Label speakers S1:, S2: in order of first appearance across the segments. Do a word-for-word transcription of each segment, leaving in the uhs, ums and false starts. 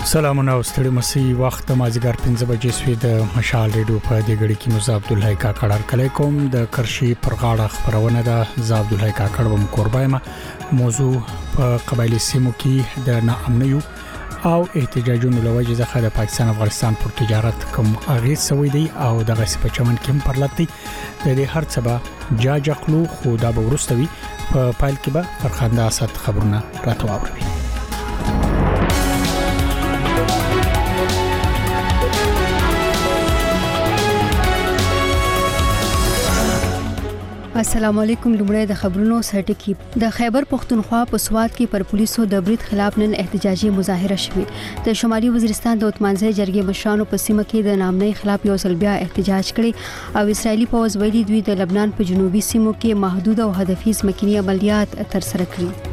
S1: سلامونه او ستړي مسي وخت مازیګر پنځه بجې سوي د مشال ریډیو په دې غړي کې مزه عبد الله کاکړ کړه کوم د کرشي پر غاړه خبرونه ده ز عبد الله کاکړ وم قربایم موضوع په قبایلی سیمو کې د ناامنیو او احتجاجونو لوجه ځخه د پاکستان افغانستان پر تجارت کوم اغیز سوي دی او دغه سپچمن کې پرلطي د دې هر څه جا جخلو خو دا به ورستوي په پایل کې به فرخنده اسد خبرونه راتواوري.
S2: السلام علیکم. لومړی د خبرونو سرټکی. د خیبر پختونخوا په سوات کې پر پولیسو د برید خلاف نن احتجاجي مظاهره شوه. د شمالي وزیرستان د اتمانځي جرګې مشرانو په سیمه کې د نامنۍ خلاف یو ځل بیا احتجاج کړي او اسرایلی پوځ ویلي دوی د لبنان په جنوبي سیمو کې محدود او هدفي ځمکني عملیات ترسره کړي.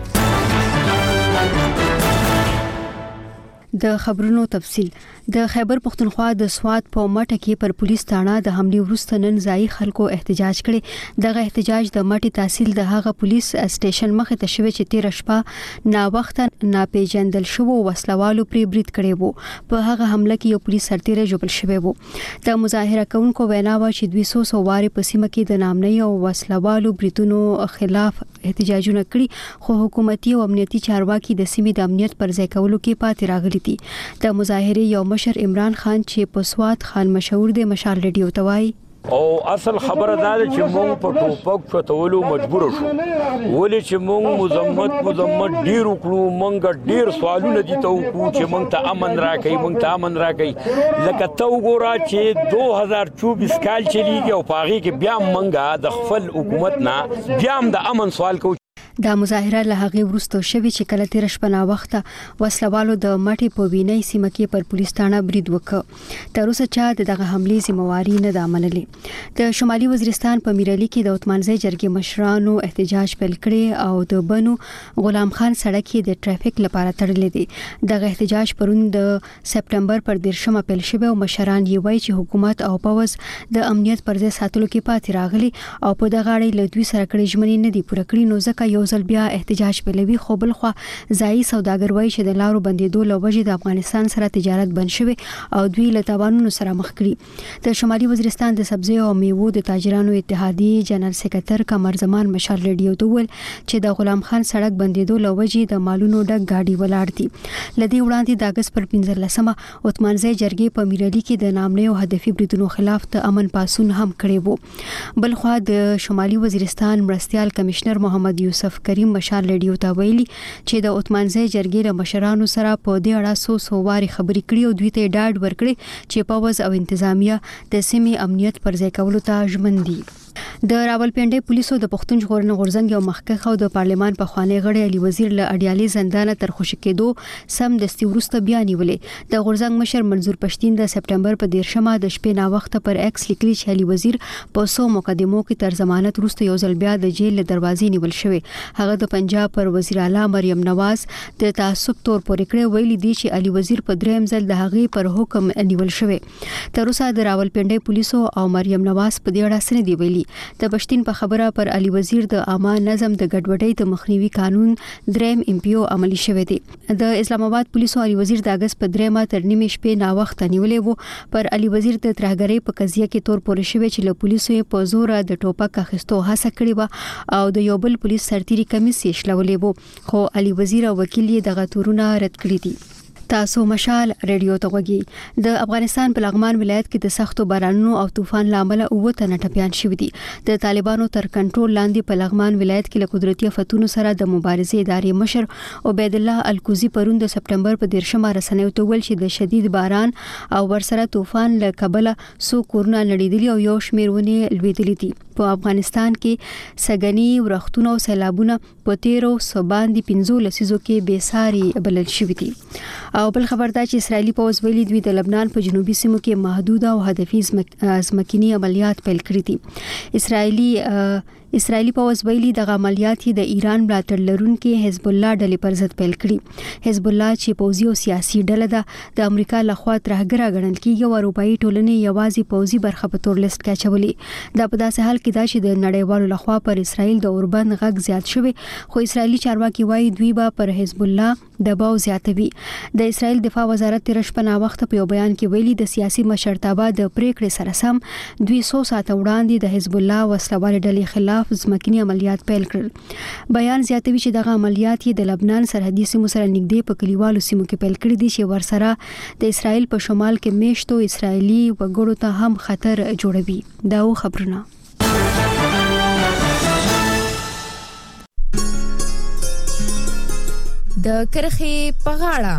S2: د خبرونو تفصيل. د خیبر پختونخوا د سوات په مټه کې پر پولیس تاڼه د حمله وروسته نن ځای خلکو احتجاج کړي. دغه احتجاج د مټي تحصیل د هغه پولیس سټیشن مخه ته شوی چې تیر شپه نا وخت ناپېژندل شو وسلوالو پری برید کړي وو. په هغه حمله کې یو پولیس سرتیری جوړ شوی وو. د مظاهره کوونکو وینا و چې دوه سوه واري په سیمه کې د نامنۍ او وسلوالو بریتونو خلاف احتجاجونه کړي خو حکومتي او امنیتي چارواکي د سیمې د امنیت پر ځای کولو کې پاتې راغلي. د مظاهره یو مشر عمران خان چې په سوات خان مشهور دی مشال ریډیو ته وایي
S3: او اصل خبره دا ده چې مونږ په ټوپک چتولو مجبور شو ولې چې مونږ مزمت مزمت ډیر وکړو مونږ ډیر سوالونه دي ته وکړو چې مونږ ته امن راکړي مونږ ته امن راکړي لکه ته وګوره چې دوه هزار چوبیس کال چلیږي او پاغي کې بیا مونږه د خپل حکومت نه بیا هم د امن سوال کوو.
S2: دا مظاهره له هغه وروسته شوې چې کله تیر شپه نا وخت وسلوالو د مټي په وینې سیمه کې پر پولیس تاڼه برید وکړ. تر اوسه چا دغه حمله ذمہواری نه د عمللې. د شمالي وزیرستان په میرالي کې د اتمانځي جرګې مشرانو احتجاج پیل کړي او د بنو غلام خان سړک کې د ټریفیک لپاره تړلې دي. دغه احتجاج پرون د سپټمبر پر دیرشمه پیل شوی او مشران یې وایي چې حکومت او پوز د امنیت پر ځای ساتلو کې پاتې راغلي او په دغه اړه له دوی سره کړي ژمنې نه دي پوره کړې نو ځکه یو ځل بیا احتجاج پیلوي. خو بل خو ځای سوداګر وایي چې د لارو بندیدو لوجه د افغانستان سره تجارت بند شوی او دوی له تاوانونو سره مخ کړي. د شمالي وزیرستان د سبزی او میوو د تاجرانو اتحادیې جنرال سکرټر قمر زمان مشال ریډیو ته ویل چې د غلام خان سړک بندیدو لوجه د مالونو ډک گاډي ولاړ دي. لدی وړاندې د اگست پر پنځلسمه اتمانځي جرګې په میرالي کې د نامنۍ او هدفي بریدونو خلاف د امن پاسون هم کړی وو. بل خو د شمالي وزیرستان مرستيال کمشنر محمد یوسف کریم مشال ریډیو ته ویلي چې د اتمانځي جرګې له مشرانو سره په دې اړه سو سو واري خبرې کړي او دوی ته ډاډ ورکړي چې پوز او انتظامیه د سیمې امنیت پر ځای کولو ته ژمن دي. د راولپنډي پولیسو د پښتون ژغورنې غورځنګ یو مخکخ او د پارلمان په خوانی غړي علي وزیر له اډیالي زندان تر خوشی کېدو سم دستي ورسته بیان ویلې. د غورځنګ مشر منظور پښتين د سپټمبر په دیرشمه د شپې نا وخت پر ایکس لیکلي چې علي وزیر په سو مقدمو کې تر ضمانت ورسته یو ځل بیا د جیل دروازې نیول شوی. هغه د پنجاب پر وزیر اعلی مریم نواز د تعصب تور پورې کړې ویلي دي چې علي وزیر په دریم ځل د هغې پر حکم نیول شوی. تر اوسه د راولپنډي پولیسو او مریم نواز په دې اړه سره دی ویلي. د پښتين په خبره پر علي وزیر د عامه نظم د ګډوډۍ د مخنیوي قانون دریم امپیو عملی شوی دی. د اسلام آباد پولیسو علي وزیر د اگست په دریمه تر نیمه شپې نا وخت نیولې وو. پر علي وزیر د ترهګرۍ په قضیه کې تور پورې شوی چې له پولیسو په زور د ټوپک اخیستو هڅه کړې و او د یو بل پولیس سرتیری کمیس یې شلولې وو خو علي وزیر او وکیل یې دغه تورونه رد کړی دي. تاسو مشال ریډیو ته وګورئ. د افغانستان په لغمان ولایت کې د سختو بارانونو او طوفان لامل اوه تنه ټپيان شوي دي. د طالبانو تر کنټرول لاندې په لغمان ولایت کې له قدرتي آفتونو سره د مبارزې ادارې مشر عبید الله الکوزي پرون د سپټمبر په دیرشمه رسنیو ته ویل چې د شدید باران او ورسره طوفان له کبله سو کورونه نړیدلي او یو شمېر ونې لوېدلي دي. په افغانستان کې سګنی ورختونه او سیلابونه په تیرو سباندې پنځو لسیزو کې بیساري بلل شوي دي. او بل خبر دا چې اسرایلی پوز ویلي دوی د لبنان په جنوبي سیمو کې محدود او هدفي ځمکني عملیات پیل کړي دي. اسرایلی اسرایلی پوځ ویلي د عملیات د ایران ملاتړ لرونکي حزب الله ډلې پر ضد پیل کړي. حزب الله چې پوځي او سیاسي ډله ده د امریکا لخوا ترهګره ګڼل کیږي او اروپאי ټولنې یوازې پوځي برخه په تور لیست کې اچولې. دا په داسې حال کې دا چې د نړیوالو لخوا پر اسرایل د اوربند غږ زیات شوی، خو اسرایلی چارواکي وایي دوی به پر حزب الله دباو زیاتوي. د اسرایل دفاع وزارت تیر شپه نا وخت په یو بیان کې ویلي د سیاسي مشرتابه د پریکړې سره سم دوی څو ساعته وړاندې د حزب الله وسلوال ډلې خلاف ځمکني عملیات پیل کړل. بیان زیاتوي چې دغه عملیات د لبنان سرحدي سیمو سره نږدې په کلیوالو سیمو کې پیل کړي دي چې ورسره د اسرایل په شمال کې میشتو اسرایلی وګړو ته هم خطر جوړوي. دا خبرونه
S4: د کرخي په غاړه.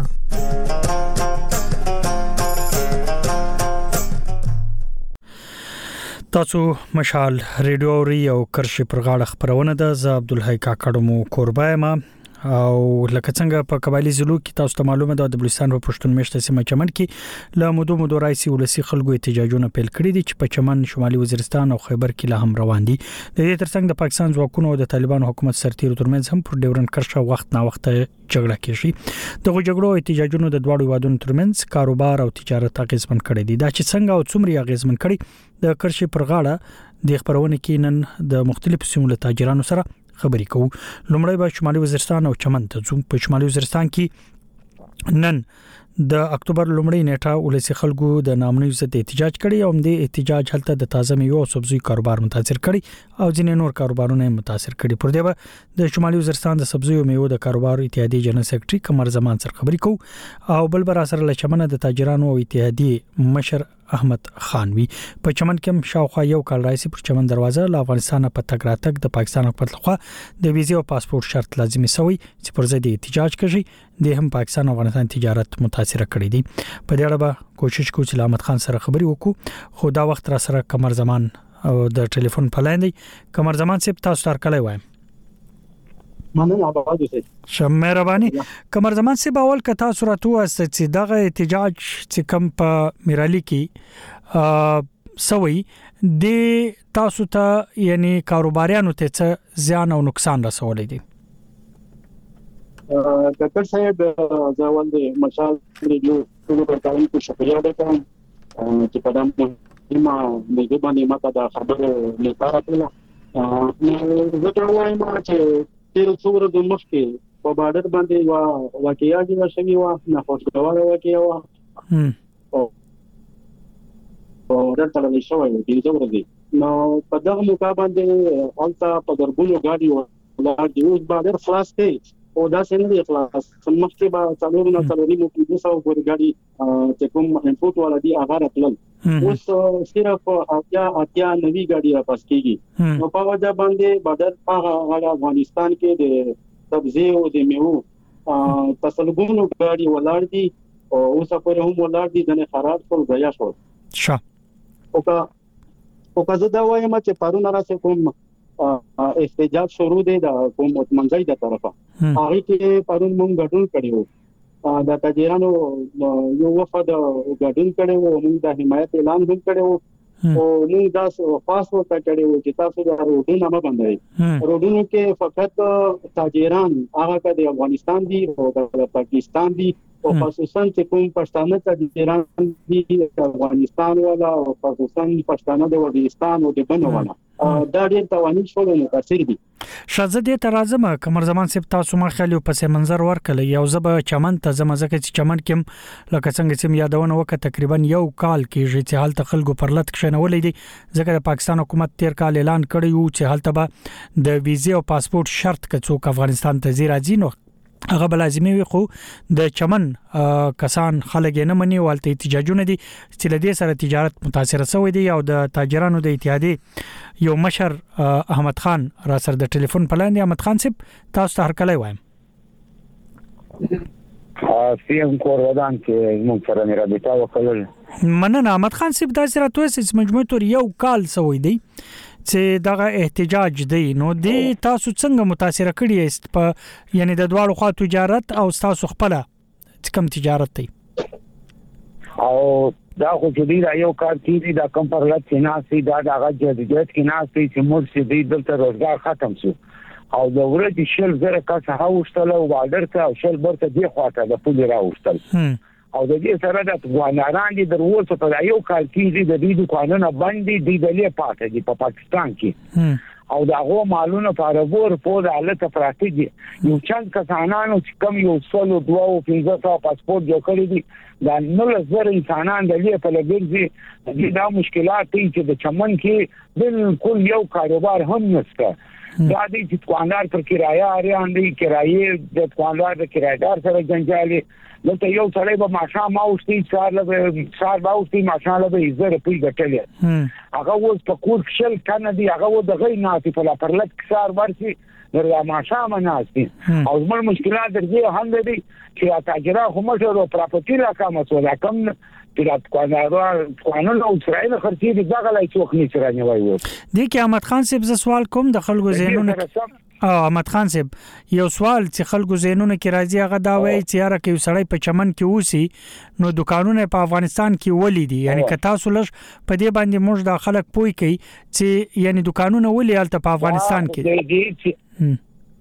S1: تاسو مشال ریډیو ری او کرشي پر غاړه خبرونه ده. ز عبدالحی کاکړمو کوربایم او لکه څنګه په قبایلی زلو کې تاسو ته معلومه ده د بلوچستان په پښتون میشته سیمه چمن کې له مودو مودو راځي ولسی خلکو احتجاجونه پیل کړي دي چې په چمن شمالي وزیرستان او خیبر کې لا هم روان دي. د دې ترڅنګ د پاکستان ځواکونو او د طالبانو حکومت سرتیرو ترمنځ هم پر ډیورن کرښه وخت نا وخت جګړه کیږي. دغه جګړو احتجاجونو د دوړو وادونو ترمنځ کاروبار او تجارت اغیزمن کړي دي. دا چې څنګه او څومره اغیزمن کړي د کرښې پر غاړه د خبرونه کې نن د مختلفو سیمو له تاجرانو سره خبرې کوو. لومړی به شمالي وزیرستان او چمن ته ځو. په شمالي وزیرستان کې نن د اکتوبر لومړۍ نیټه ولسی خلکو د نامنوي ضد احتجاج کړي او د احتجاج حالت د تازه میوه او سبزی کاروبار متاثر کړي او ځینې نور کاروبارونه متاثر کړي. پر دې به د شمالي وزیرستان د سبزی او میوه د کاروبار اتحادیې جنرال سیکریټري قمر زمان سره خبرې کوو او بل بر سره لچمنه د تاجرانو او اتحادیې مشر احمد خانوي. په چمن کې شاوخوا یو کال راځي پر چمن دروازه له افغانستان په تګ راتګ د پاکستان حکومت لخوا د ویزه او پاسپورت شرط لازمي شوی چې پر ضد احتجاج کوي د هم پاکستان او افغانستان تجارت متاثر کړي دي. په دې اړه به کوشش کوو چې احمد خان سره خبري وکړو، خو دا وخت را سره قمر زمان او د ټلیفون په لاین دی. قمر زمان صاحب تاسو تر کله وایم
S5: مننه اباده سي
S1: شم مهرباني. قمر زمان صاحب اول کتا صورت واست چې دغه احتجاج چې کم په میرالي کې سوي د تاسو ته یعنی کاروباریانو ته څه زیان او نقصان رسولې دي؟
S5: ډاکټر صاحب ځوان د مشال ریډیو ټول ورته په شکریا ده کوم چې په دامه ما دغه باندې ما ته خبره لپاره کړل. زه ته وایم چې تیر څوره د مخکې په بارډر باندې وا واقعیا چې شوی و نه خوشګوار واقعیا و او او درته له شوی د دې ورځې نو په دغه مقابله باندې البته په دربونو غاډي ولا د اوس بارډر خلاص کړي او دا څنګه دی خلاص مخکې به څلور نه څلوري مو کې دوه ورې غاډي چې کوم انپوت ولا دی هغه راتلل اوس صرف اتیا اتیا نوی غاډي را پاس کیږي. نو په وجه باندې بارډر په افغانستان کې د سبزی او د میوه تسلګونو غاډي ولاړ دي او اوس په هم ولاړ دي د خراب ټول ځای شو.
S1: ښه
S5: او کا او کا زه دا وایم چې پرون راځي کوم احتجاج شروع دی د حکومت منځي د طرفه هغه کې پرون مونږ غټون کړیو د تاجرانو یو وفد غټون کړیو موږ د حمایت اعلان هم کړیو او موږ دا خاص ورته کړیو چې تاسو د روډونو نه باندې روډونو کې فقط تاجران هغه د افغانستان دي او د پاکستان دي او خصوصا چې کوم پښتانه تاجران دي د افغانستان ولا او خصوصا پښتانه د وزیرستان او د بنو ولا دا ډېر توانې شول نو تاثیر دي.
S1: شاهزاده ته راځم قمر زمان صاحب تاسو ما خیال په سي منظر ورکل یو زبه چمن ته زمزه چې چمن کې لکه څنګه چې یادونه وکړه تقریبا یو کال کې چې حالت خلکو پر لټ کښنولې دي ځکه د پاکستان حکومت تیر کال اعلان کړی و چې حالت به د ویزه او پاسپورت شرط کڅوک افغانستان ته زی راځي نو هغه لازمي وي خو د چمن کسان خلک نه مني والته احتجاجونه دي چې لدې سره تجارت متاثر شوی دی او د تاجرانو د اتحادیې یو مشر احمد خان را سره د ټلیفون په لاندې احمد خان صاحب تاسو ته هر کله وایم
S6: سیم کور ودان چې موږ سره نه رابطه وکړل.
S1: مننه احمد خان صاحب دا سره توسه مجموعي تور یو کال سوی دی چې دغه احتجاج دی نو دی تاسو څنګه متاثر کړی است په یعنی د دواړو خوا تجارت او تاسو خپل کم تجارت دی؟
S6: او دا خو چې دا یو کار کیږي دا کم پر لټ کې ناسي دا د جديت کې ناسي چې موږ چې دې دلته روزګار ختم شو او د ورځې شل زره کس هاوشتل او بارډر ته او شل برته دی خواته د پولی راوشتل او د دې سره د افغانانو د وروسته په یو کال کې د دې قانون باندې د دې پاتې دي په پاکستان کې او دا غو مالونه فارغور په حالت پراتی دي یو چند کسانانو چې کم یو سلو دوه او پنځه سو پاسپورت جوړ کړی دي دا نو لزر انسانان د لې په لګرځي دا مشکلات دي چې د چمن کې بالکل یو کاروبار هم نشته دا دي چې دکاندار پر کرایه اړین دي کرایه د دکاندار د کرایدار سره جنجالي دلته یو سړی به ماشا ماوستي سار له سار باوستي ماشا له به زره پی ګټلې هغه اوس په کور شل کنه دي هغه و د غي ناتي په پرلط سار ورسي درا ماشا مناسي او زموږ مشکلات درځي هم دي چې تاجرا هم ټول پراپرټي لا کوم څه کم چې قانون او اسرائیل خرڅي دي دغه لای څوک نه چرانه وایي
S1: د کې احمد خان صاحب ز سوال کوم د خلکو زینونه او احمد خان صاحب یو سوال چې خلکو زینونه کې راځي هغه دا وایي چې یاره کې سړی په چمن کې اوسي نو دکانونه په افغانستان کې ولې دي یعنی که تاسو لږ په دې باندې موږ د خلک پوي کوي چې یعنی دکانونه ولې الته په افغانستان کې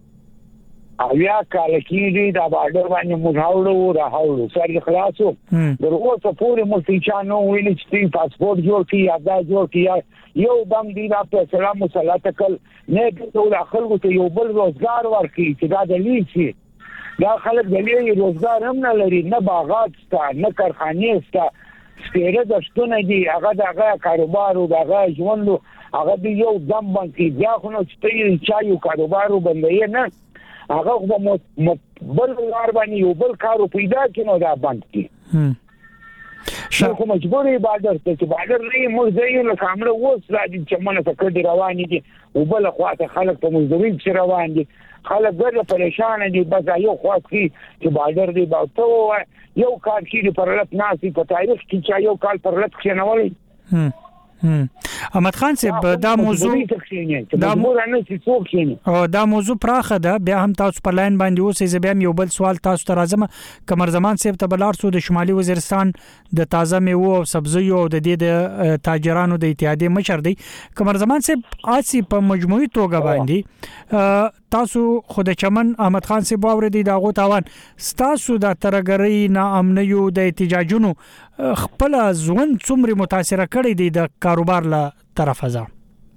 S6: اویا کال کېږي دا بارډر باندې مزاوړو راهاوړو سړي خلاصو درغه څه پورې مستیچانو ویل چې پاسپورت جوړ کی یا دا جوړ کی یو دم دی دا په سلام صلات کل نه ټول خلکو ته یو بل روزګار ورکړي چې دا دلیل شي دا خلک دلیل روزګار هم نه لري نه باغات ستا نه کارخانه ستا سپیره د شتونه دي هغه دغه کاروبار او دغه ژوند هغه دی یو دم باندې بیا خو نو چې چا یو کاروبار وبندې نه هغه خو بل لار باندې یو بل کارو پیدا کینو دا باندې شو کوم مجبورې بادر ته چې بادر نه موږ یې له کامله ووس راځي چې منه ته کډي روان دي او بل خواته خلک په مزدوري چې روان دي خلک ګر پریشان دي بس یو خواته چې بادر دی باته یو کار کې پرلط ناسي په تاریخ کې چې یو کال پرلط خنولې
S1: احمد خان صاحب دا موضوع
S6: دا موضوع نه څه څوک شي
S1: او دا موضوع پراخه ده بیا هم تاسو په لاین باندې اوسې زه بیا یو بل سوال تاسو ته راځم کمر زمان صاحب ته بلار سو د شمالي وزیرستان د تازه میوه او سبزیو او د دې د تاجرانو د اتحادیې مشر دی کمر زمان صاحب آسی په مجموعي توګه باندې تاسو خود چمن احمد خان صاحب اوریدي دا غو تاوان تاسو د ترګری نه امنیو د احتجاجونو خپل ځوان څومره متاثر کړي دي د کاروبار له طرفه ځه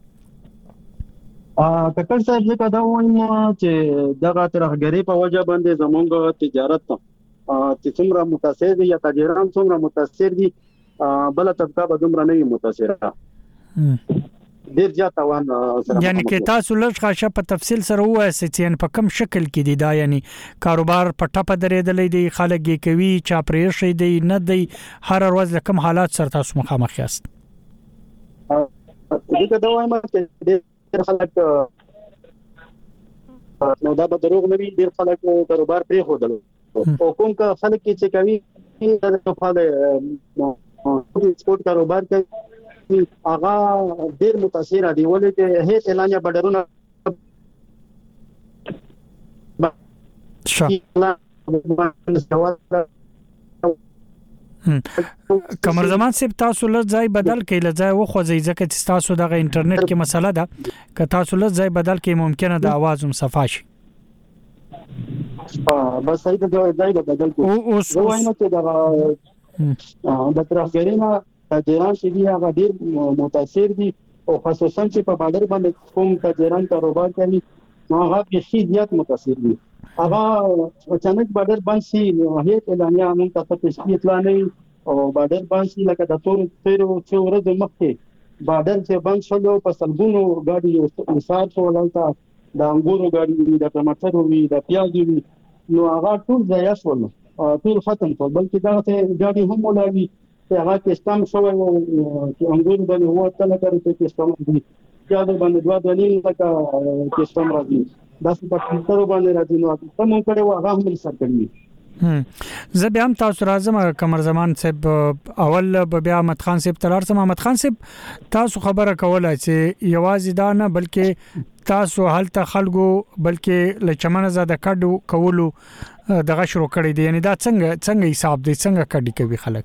S7: ا ککړ صاحب زه دا وایم چې دغه ترګری په وجه باندې زمونږ تجارت چې څومره متاثر دي یا تاجران څومره متاثر دي بل طبقه به دومره نه متاثره ډیر زیات توان سره
S1: یعنی کې تاسو لږ غاښه په تفصیل سره وایي چې په کوم شکل کې دي دا یعنی کاروبار په ټاپه درېدلې دي خلک یې کوي چا پرې شي دي نه دي هر ورځ کوم حالات سره تاسو مخامخ یاست
S7: دغه دا وایم چې ډیر خلک نو دا به دروغ نه وي ډیر خلک کاروبار پرې خودل او کوم کا خلک چې کوي دا په دې سپورت کاروبار کې هغه ډیر متاثر دي ولې چې هیڅ اعلانیا بډرونه
S1: کمر زمان صاحب تاسو له ځای بدل کې له ځای وخوځي ځکه چې تاسو دغه انټرنیټ کې مسله ده که تاسو له ځای بدل کې ممکنه د आवाज هم صفا شي
S7: اه بس صحیح ده ځای بدل کو
S1: اوس
S7: وایم چې دا د ترافیکینه تاجران چې دی هغه ډیر متاثر دي او خصوصا چې په بادر باندې کوم تاجران کاروبار کوي نو هغه به زیات متاثر دي هغه اچانک بادر باندې هیڅ اعلانیا موږ ته تشکیل اطلاع نه او بادر باندې لکه د تور تیرو چې ورځ مخکې بادر چې باندې شلو په سلګونو ګاډي انصار شو ولته د انګورو ګاډي د ټماټرو وی د پیازو وی نو هغه ټول ځای شول ټول ختم شول بلکې دا ته ګاډي هم ولادي چې هغه کیستم شوی او چې انګور باندې هو تل کوي چې کیستم دي یا د باندې دوا دلیل لکه کیستم راځي دا څه په فلټر باندې راځي نو تاسو مونږ کړه هغه هم سر کړی
S1: زه بیا هم تاسو راځم کمر زمان صاحب اول بیا احمد خان صاحب تلار سم احمد خان صاحب تاسو خبره کوله چې یوازې دا نه بلکې تاسو هلته خلکو بلکې لچمنه زده کډو کولو دغه شروع کړی دی یعنی دا څنګه څنګه حساب دی څنګه کډی کوي خلک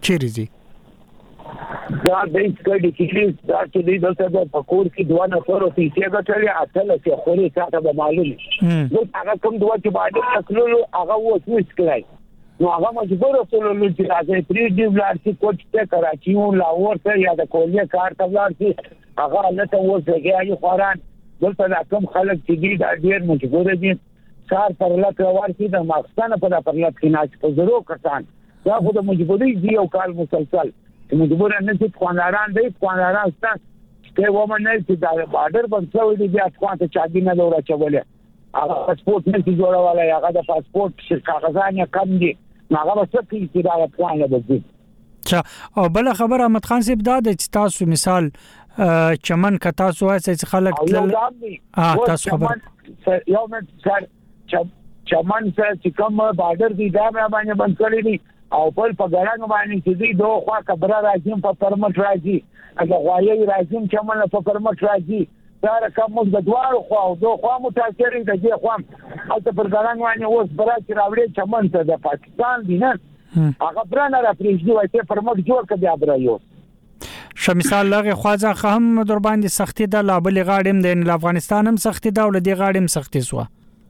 S1: چیرې زی
S6: دا د سکډي کې دا چې د دلته د پکور کې دوه نفر او پیسې غټلې اته چې خوري ساته به معلومه نو هغه کوم دوه چې باندې تکلو هغه وڅ وسکلای نو هغه مجبور وسول چې راځي پری دی ولر چې کوټ ته کراچي او لاهور ته یا د کولیا کار ته ولر چې هغه نه ته وځي یو خوران دلته کوم خلک چې دا ډیر مجبور دي کار پر لکه ورته د ماکستانه په پرلط کې ناش په زرو کسان دا خو د مجبوري دی او کال مسلسل مجبور نه چې خواناران دی خواناران ست چې ومنل چې دا بارډر بنڅوي دي بیا څنګه چې چاګي نه لور اچولې هغه پاسپورت نه چې جوړواله هغه د پاسپورت کاغذانه کم دي هغه څه چې دا پلان لري
S1: چا او بل خبر احمد خان صاحب دا د تاسو مثال چمن ک تاسو وایي چې خلک اه تاسو خبر
S6: یو مې سر چمن چې کوم بارډر دی دا باندې بند کړی دي او په پګړنګ باندې چې دوی دوه خوا کبره راځي په پرمټ راځي هغه غوايي راځي چې موږ په پرمټ راځي دا رقم موږ د دوه خوا او دوه خوا متاثر دي چې خو او په پګړنګ باندې اوس برات راوړي چمن ته د پاکستان دي نه هغه برانه را پریږدي وای ته پرمټ جوړ کړي ابرایو
S1: شمثال لغه خواځه هم در باندې سختي د لابل غاړم د افغانستان هم سختي دا ول دی غاړم سختي سو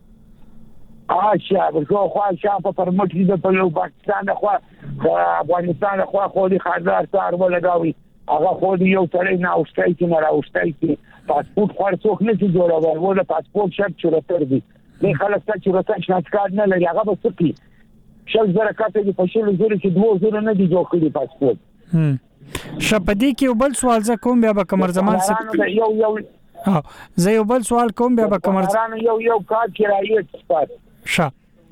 S6: آشیا ورکو خو شاپ پرمټ دي په پاکستان خو افغانستان خو خو دي خاطر سره ولګاوي هغه خو دي یو سره نه اوستای کی نه راوستای کی پاسپورت خو څوک نه چې جوړول ولا پاسپورت شرط چورتر دي نه خلک څه چورتر شناخت کارت نه لري هغه به سکی شل زره کاته دي په شل زره کې دوه زره نه دي جوړ کړی پاسپورت
S1: هم شپدي کې یو بل سوال ز کوم بیا به کمر زمان
S6: سره یو یو
S1: ها زه یو بل سوال کوم بیا به کمر
S6: زمان یو یو کار کرایي سپات
S1: ښه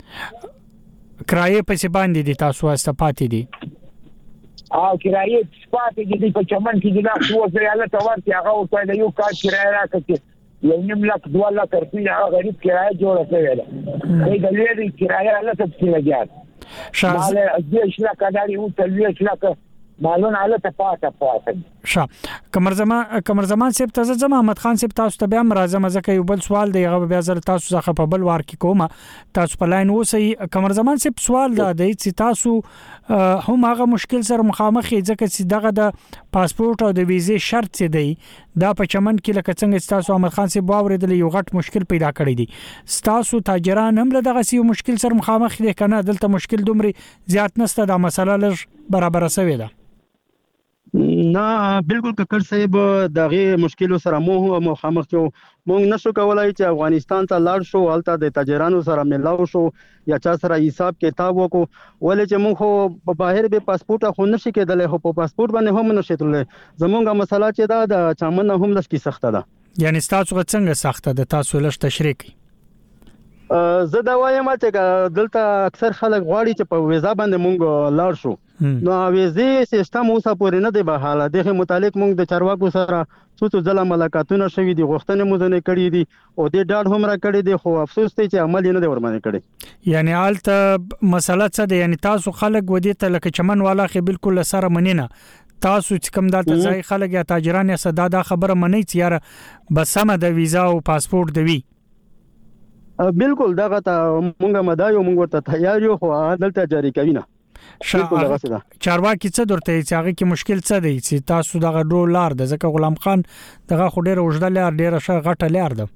S1: کرایه په باندې دي تاسو واسطه پاتې دي
S6: او کرایه پاتې دي په چمن کې دي نو څه یاله تور چې هغه ورته یو کار کرایه راکړي یو نیم لک دوه لک روپیا هغه غریب کرایه جوړه کړي دا د لري کرایه له څه لګیات شاله دې شلا کډاري او تلوي شلا مالون علی ته پاته پاته
S1: ښه کمر زمان کمر زمان سیب تاسو زما احمد خان سیب تاسو ته بیا مرزه مزه یو بل سوال دی هغه بیا زر تاسو ځخه په بل وار کې کومه تاسو په لاین اوسئ کمر زمان سیب سوال دا دی چې تاسو هم هغه مشکل سره مخامخ ځکه چې دغه د پاسپورت او د ویزې شرط دی دا په چمن کې لکه څنګه تاسو احمد خان سیب واوریدل یو غټ مشکل پیدا کړی دی تاسو تاجران هم له دغه سی مشکل سره مخامخ دي کنه دلته مشکل دومره زیات نسته دا مسله لږ برابر شوی ده
S8: نه بالکل ککړ صاحب دغه مشکل سره مو مخامخ یو مونږ نشو کولای چې افغانستان ته لاړ شو حالت د تاجرانو سره ملاو شو یا چا سره حساب کتاب وکړو ولې چې مونږ خو په بهر به پاسپورت خو نشي کېدل خو په پاسپورت باندې هم نشي تللی زمونږه مسله چې دا د چمن هم لږ سخته ده
S1: یعنی تاسو څنګه سخته ده تاسو لږ تشریح کړئ
S8: زه دا وایم چې دلته اکثر خلک غواړي چې په ویزا باندې مونږ لاړ شو نو ویزې سیستم اوسه پورې نه دی بحاله دغه متعلق مونږ د چارواکو سره څو څو ځله ملاقاتونه شوي دي غوښتنې مو نه کړې دي او د ډاډ هم را کړې دي خو افسوس دی چې عمل نه دی ورمنه کړی
S1: یعنی حالت مسله څه ده یعنی تاسو خلک ودی ته لکه چمن والا خې بالکل سره منینه تاسو چې کوم دلته ځای خلک یا تاجران یا صدا دا خبره منی چې یاره بس سم د ویزا او پاسپورت دی
S8: بالکل دغه ته مونږه مدایو مونږ ته تیار یو خو دلته جاری کوي نه
S1: چارواکي څه درته چې هغه کې مشکل څه دی چې تاسو دغه ډول لار د ځکه غلام خان دغه خډېره وژدل لار ډیره ښه غټه لار ده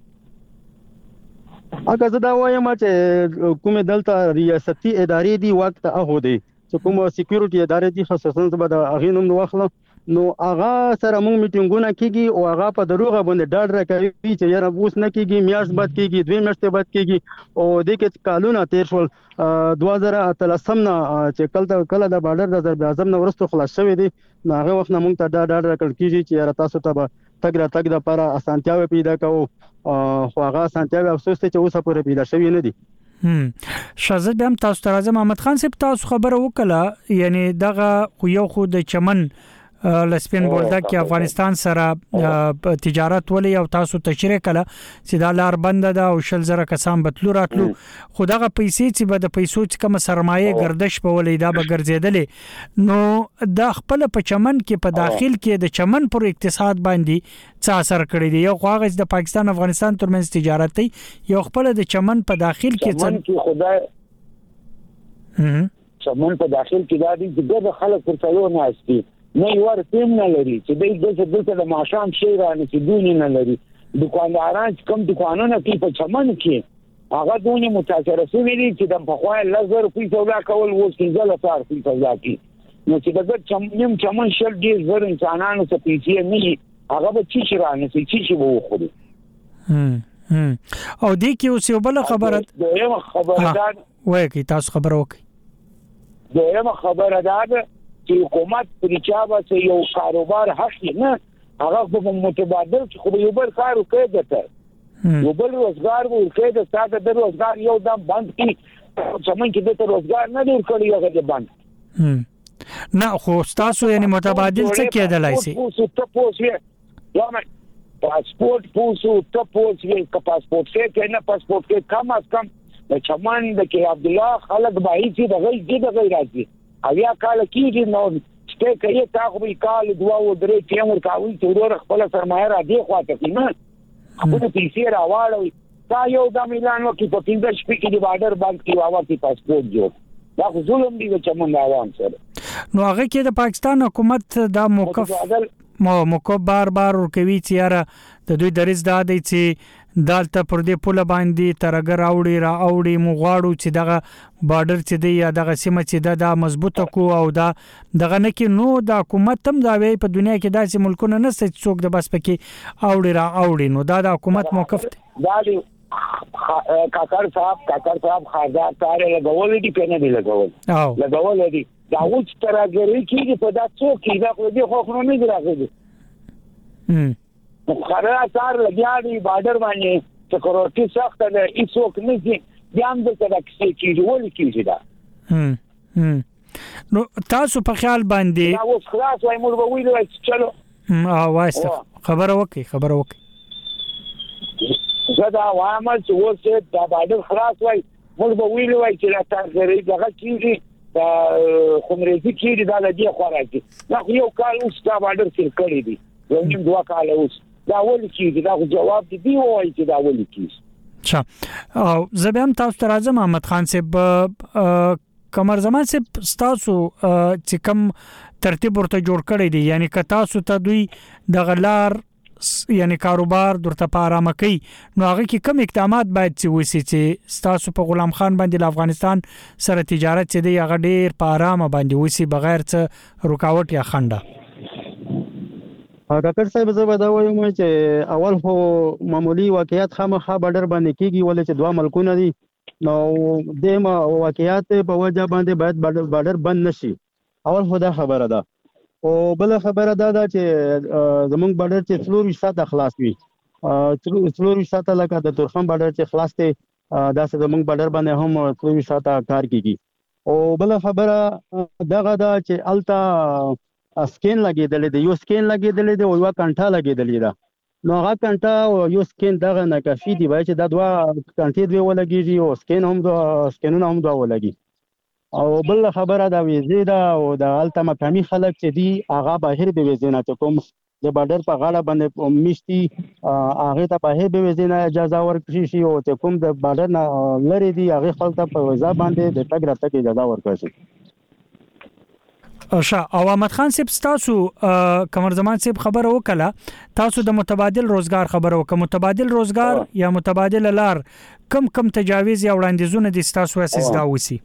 S8: اګه زه دا وایم چې کومه دلته ریاستي ادارې دی وخت هغه دی چې کومه سکیورټي ادارې دي خصوصا زبر د اغه نوم واخله نو هغه سره موږ میټینګونه کیږي او هغه په دروغه باندې ډاډ راکوي چې یاره اوس نه کیږي میاشت بعد کیږي دوه میاشتې بعد کیږي او د کې کالونه تیر شول دوه زره اتلسم نه چې کله کله د بارډر د ضرب اعظم نو ورستو خلاص شوی دی نو هغه وخت موږ ته ډاډ راکړ کیږي چې یاره تاسو ته تګ را تګ د لپاره اسانتیاوي پیدا کوو خو هغه اسانتیاوي افسوس ته چې اوسه پورې پیدا شوی نه دي
S1: هم شازد به هم تاسو ته راځم محمد خان صاحب تاسو خبره وکړه یعنی دغه خو یو خو د چمن لسپین بولدک کې افغانستان سره تجارت ولې او تاسو تشریح کړه چې دا لار بند ده او شل زره کسان بتلو راتلو خو دغه پیسې چې به د پیسو چې کوم سرمایه گردش په ولې دا به ګرځیدلې نو د خپل په چمن کې په داخل کې د چمن پر اقتصاد باندې څه اثر کړی دی یو خواغ د پاکستان افغانستان ترمنځ تجارت دی یو خپل د چمن په داخل کې
S6: څه خدای چمن په داخل کې دا دي چې د خلک پر څلور ناشتي نه یو ورتیم نه لري چې دوی د دلته د ماشام شي رانه چې دوی نه لري دکانداران کم دکانونه کې په چمن کې هغه دونی متاثر شوی دي چې د بخوای لزر په سودا کول وو چې زله تار په سودا کې نو چې د چمن چمن شل ډیر زر انسانانو څخه پیسې نه هغه به چی رانه چې چی وو خو
S1: او دې کې اوس یو بل خبره
S6: دویمه خبره ده
S1: وایي کی تاسو خبر وکړئ
S6: دویمه خبره ده چې حکومت پریچا به یو کاروبار حق نه هغه په متبادل چې خو یو بل کار وکړي دته یو بل روزګار ورکړي د ساده د روزګار یو دم بند کی څنګه چې د روزګار نه ډیر کړی هغه بند
S1: نه خو تاسو یعنی متبادل څه کېدلای شي
S6: ته پوسې یا پاسپورت پوسو ته پوسې کا پاسپورت کې نه پاسپورت کې کم از کم د چمن د کې عبد الله خلک بای چې د غي چې د غي راځي اویا کال کېږي نو چې کوي تاسو به کال دوا و درې ټیم ورکاوي چې ورور خپل سرمایه را دی خواته کې نه خپل پیسې راوړوي تا یو د میلان وکي په پینځه شپې کې د بارډر باندې کې واوتی پاسپورت جوړ دا خو ظلم دی چې چمن عوام سره
S1: نو هغه کې د پاکستان حکومت دا موقف مو موقف بار بار ورکوي چې یاره د دوی دریز دا دی چې دالته پر دې پوله باندې ترګر اوړي را اوړي مو غواړو چې دغه بارډر چې دی یا دغه سیمه چې دا مضبوطه کو او دا دغه نه کې نو د حکومت هم دا وی په دنیا کې داسې ملکونه نشته چې څوک د بس پکې اوړي را اوړي نو دا د حکومت موقف دی
S6: دا دی کاکر صاحب کاکر صاحب خاصه کار لګول دي کنه دی لګول لګول دي دا اوس ترګری کیږي په دا څوک کې دا خو دې خو نه نه راغلي هم خره کار لګیا دی بارډر باندې چې کوروټي سخت ده هیڅوک نه دي ځان د ترکسي کیږي ولې کیږي دا
S1: هم نو تاسو په خیال باندې
S6: دا اوس خلاص وای موږ به ویلو چې چلو
S1: اه واسه خبره وکي خبره وکي
S6: زدا وامل چې اوس دا بارډر خلاص وای موږ به ویلو چې لا ترګری دغه کیږي دا خمرېزي کېږي دا د دې خوا راځي دا خو یو کال اوس دا بارډر سیر کړی دی یو نیم دوه کاله اوس دا ولې کېږي دا خو جواب دی دی وایي چې دا ولې کېږي
S1: اچھا او زه به هم تاسو ته راځم احمد خان صاحب قمر زمان صاحب تاسو چې کوم ترتیب ورته جوړ کړی دی یعنی که تاسو ته دوی د غلار یعنی کاروبار درته پارامه کوي نو هغه کې کوم اقدامات باید چې وسی چې تاسو په غلام خان باندې د افغانستان سره تجارت چې دی هغه ډیر پارامه باندې وسی بغیر څه رکاوټ یا خنډه
S8: ډاکټر صاحب زه به دا وایم چې اول خو معمولی واقعیت خامخا بارډر باندې کیږي ولې چې دوه ملکونه دي نو د واقعیت په وجه باندې باید بارډر بند نشي اول خو دا خبره ده او بل خبره دا ده چې زمونږ بارډر چې څلور ساعته خلاص وي څلور ساعته لکه د تورخم بارډر چې خلاص دی دا چې زمونږ بارډر باندې هم څلور ساعته کار کوي او بل خبره دغه دا چې التا سکین لګیدل دی یو سکین لګیدل دی او یو کنټا لګیدل دی نو هغه کنټا او یو سکین دغه نه کافي دی وای چې دا دوه کنټې دی ولګیږي او سکین هم دوه سکینونه هم دوه ولګي او بل خبره دا ویزه دا او د الته مقامي خلک چې دی هغه بهر به ویزه نه کوم د بارډر په غاړه باندې مشتي هغه ته بهر به ویزه نه اجازه ورکړي شي او چې کوم د بارډر نه لري دی هغه خپل ته په ویزه باندې د تګ راتګ اجازه ورکړي شي
S1: اوشا او احمد خان صاحب تاسو قمر زمان صاحب خبر وکړه تاسو د متبادل روزګار خبر وکړه متبادل روزګار یا متبادل لار کم کم تجاویز یا وړاندیزونه د تاسو اساس دا وسی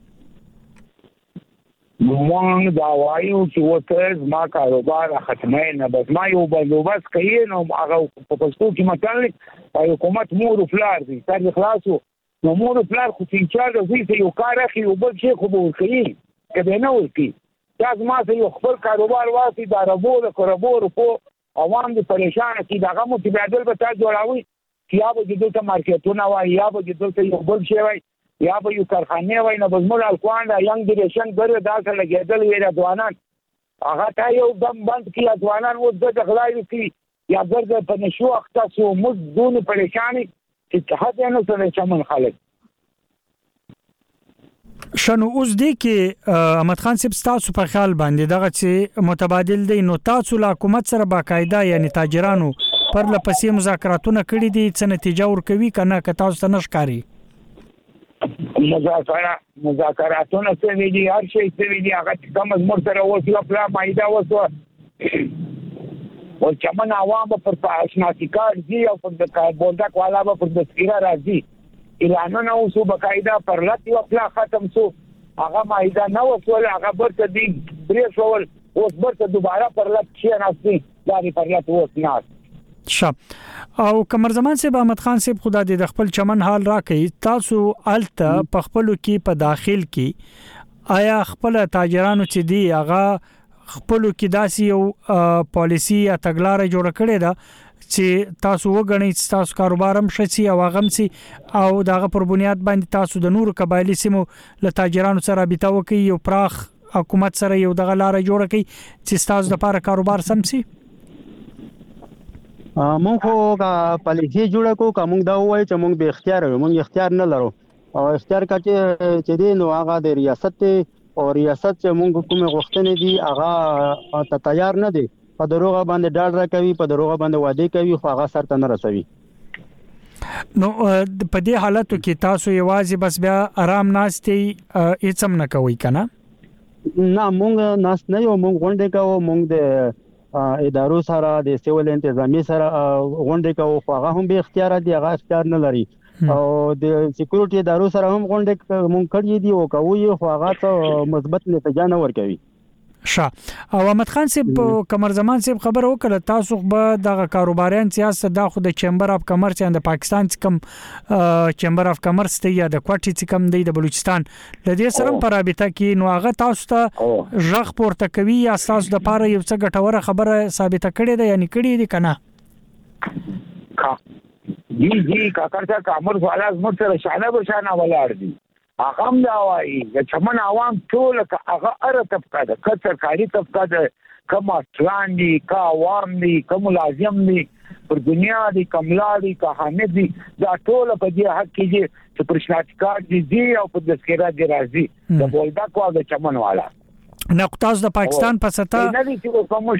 S6: مونږ دا وایو چې وته ما کاروبار ختمه نه بس ما یو بندوبست کوي نو هغه په پښتو کې مطلب او حکومت مور فلار دي تر خلاصو نو مور فلار خو چې چا د یو کار اخی او بل شي خو به کوي کله نه ورتي تاسو ما سه یو خپل کاروبار واسي دا ربور کاروبار په عوام دي پریشان دي داغه متبادل به تاسو جوړاوي چې یا به دلته مارکیټونه وای یا به دلته یو بل شي وای یا به یو کارخانه وای نه بزمر الکوان دا ینګ ډیریشن ګره دا سره لګیدل ویره دوانان هغه ته یو دم بند کیا دوانان و د غلای کی یا ګرځه په نشو اختصو مز دون پریشانی چې هغه نه سره چمن خالد
S1: شنو اوس دی کې احمد خان صاحب تاسو په خیال باندې دغه چې متبادل دی نو تاسو له حکومت سره باقاعده یعنی تاجرانو پر لپسې مذاکراتونه کړي دي څه نتیجه ورکوي کنه که تاسو ته نشکاري
S6: مذاکره مذاکراتونه څه ویلي هر شی څه ویلي هغه کوم زموږ سره وسله پلا مایده وسوه او چمن عوام پر اشناسی کار دي او پر بولدک والا به پر تذکره راځي اعلانونه اوسو بقاعده پر لټ یو پلا ختم سو هغه مایده نه وسول هغه برته دي پرې شول اوس برته دوباره پر لټ شي ناسي دا پر لټ اوس ناس
S1: شپ او کمر زمان صاحب احمد خان صاحب خدا دې د خپل چمن حال راکې تاسو الته په خپل کې په داخل کې آیا خپل تاجرانو چې دی هغه خپل کې داسي یو پالیسی یا تګلارې جوړ کړې ده چې تاسو وګڼئ تاسو کاروبار هم شي او هغه سي او دغه پر بنیاد باندې تاسو د نورو قبایلی سیمو له تاجرانو سره رابطه وکړئ یو پراخ حکومت سره یو دغه لار جوړ کړئ چې تاسو د لپاره کاروبار سم سي
S8: مونږ خو پالیسي جوړه کو کوم دا وایي چې مونږ به اختیار یو مونږ اختیار نه لرو او اختیار کته چې دی نو هغه د ریاست او ریاست چې مونږ کومه غوښتنې دي هغه ته تیار نه دي په دروغه باندې ډاډ راکوي په دروغه باندې وعده کوي خو هغه سره نه رسوي
S1: نو په دې حالتو کې تاسو یوازې بس بیا آرام ناشتي هیڅ هم نه کوي کنه
S8: نه مونږ ناس نه یو مونږ غونډه کوو مونږ د ادارو سره د سیول انتظامی سره غونډه کوو خو هغه هم به اختیار دي هغه اختیار نه لري او د سکیورټي ادارو سره هم غونډه مونږ کړی دي او کوي خو هغه ته مثبت نتیجه نه ورکوي
S1: شاه او احمد خان صاحب کمر زمان صاحب خبر وکړه تاسو به د کاروباریان سیاست د خو د چمبر اف کمرس د پاکستان څخه چمبر اف کمرس ته یا د کوټی څخه د بلوچستان لدې سره پر رابطه کې نو هغه تاسو ته ژغ پورته کوي یا تاسو د پاره یو څه ګټوره خبره ثابته کړې ده یعنی کړې دي کنه
S6: کا جی جی کاکړه کامر والا زموږ سره شانه بشانه ولاړ دي هغه هم دا وایي چې چمن عوام ټول هغه اره طبقه ده که سرکاري طبقه ده که ماسټران دي که عوام دي که ملازم دي پر دنیا دي کملا دي که حامد دي دا ټول په دې حق کې دي چې پر شناخت دي دي او په تذکره دي راځي د بولدک او د چمن والا
S1: نقطاز د پاکستان په سطح
S6: نه دي چې کوم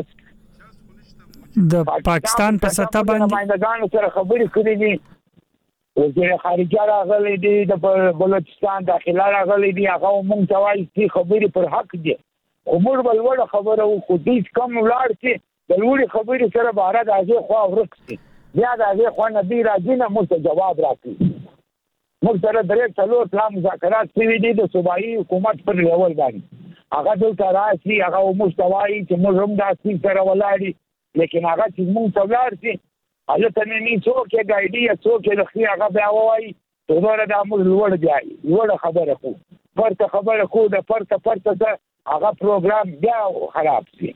S6: مشکلات
S1: د پاکستان په سطح باندې
S6: باندې سره خبرې کړې دي وزیر خارجه راغلی دی د بلوچستان داخله راغلی دی هغه مونږ ته وایي چې خبرې پر حق دي خو موږ بل وړه خبره وکړو دې کم ولاړ چې د لوړې خبرې سره باره د هغې خوا ورک شي بیا د هغې خوا نه دی راځي نه موږ ته جواب راکړي موږ سره درې څلور پلا مذاکرات شوي دي د صوبایي حکومت پر لیول باندې هغه دلته راشي هغه موږ ته وایي چې موږ هم داسې سره ولاړ یو لیکن هغه چې موږ ته ولاړ شي هغه ته نه څوک یې ګایډي یا څوک یې لخي هغه بیا وایي ته دا د امر لوړ دی لوړ خبره خو پرته خبره خو د پرته پرته ده هغه پروګرام بیا خراب شي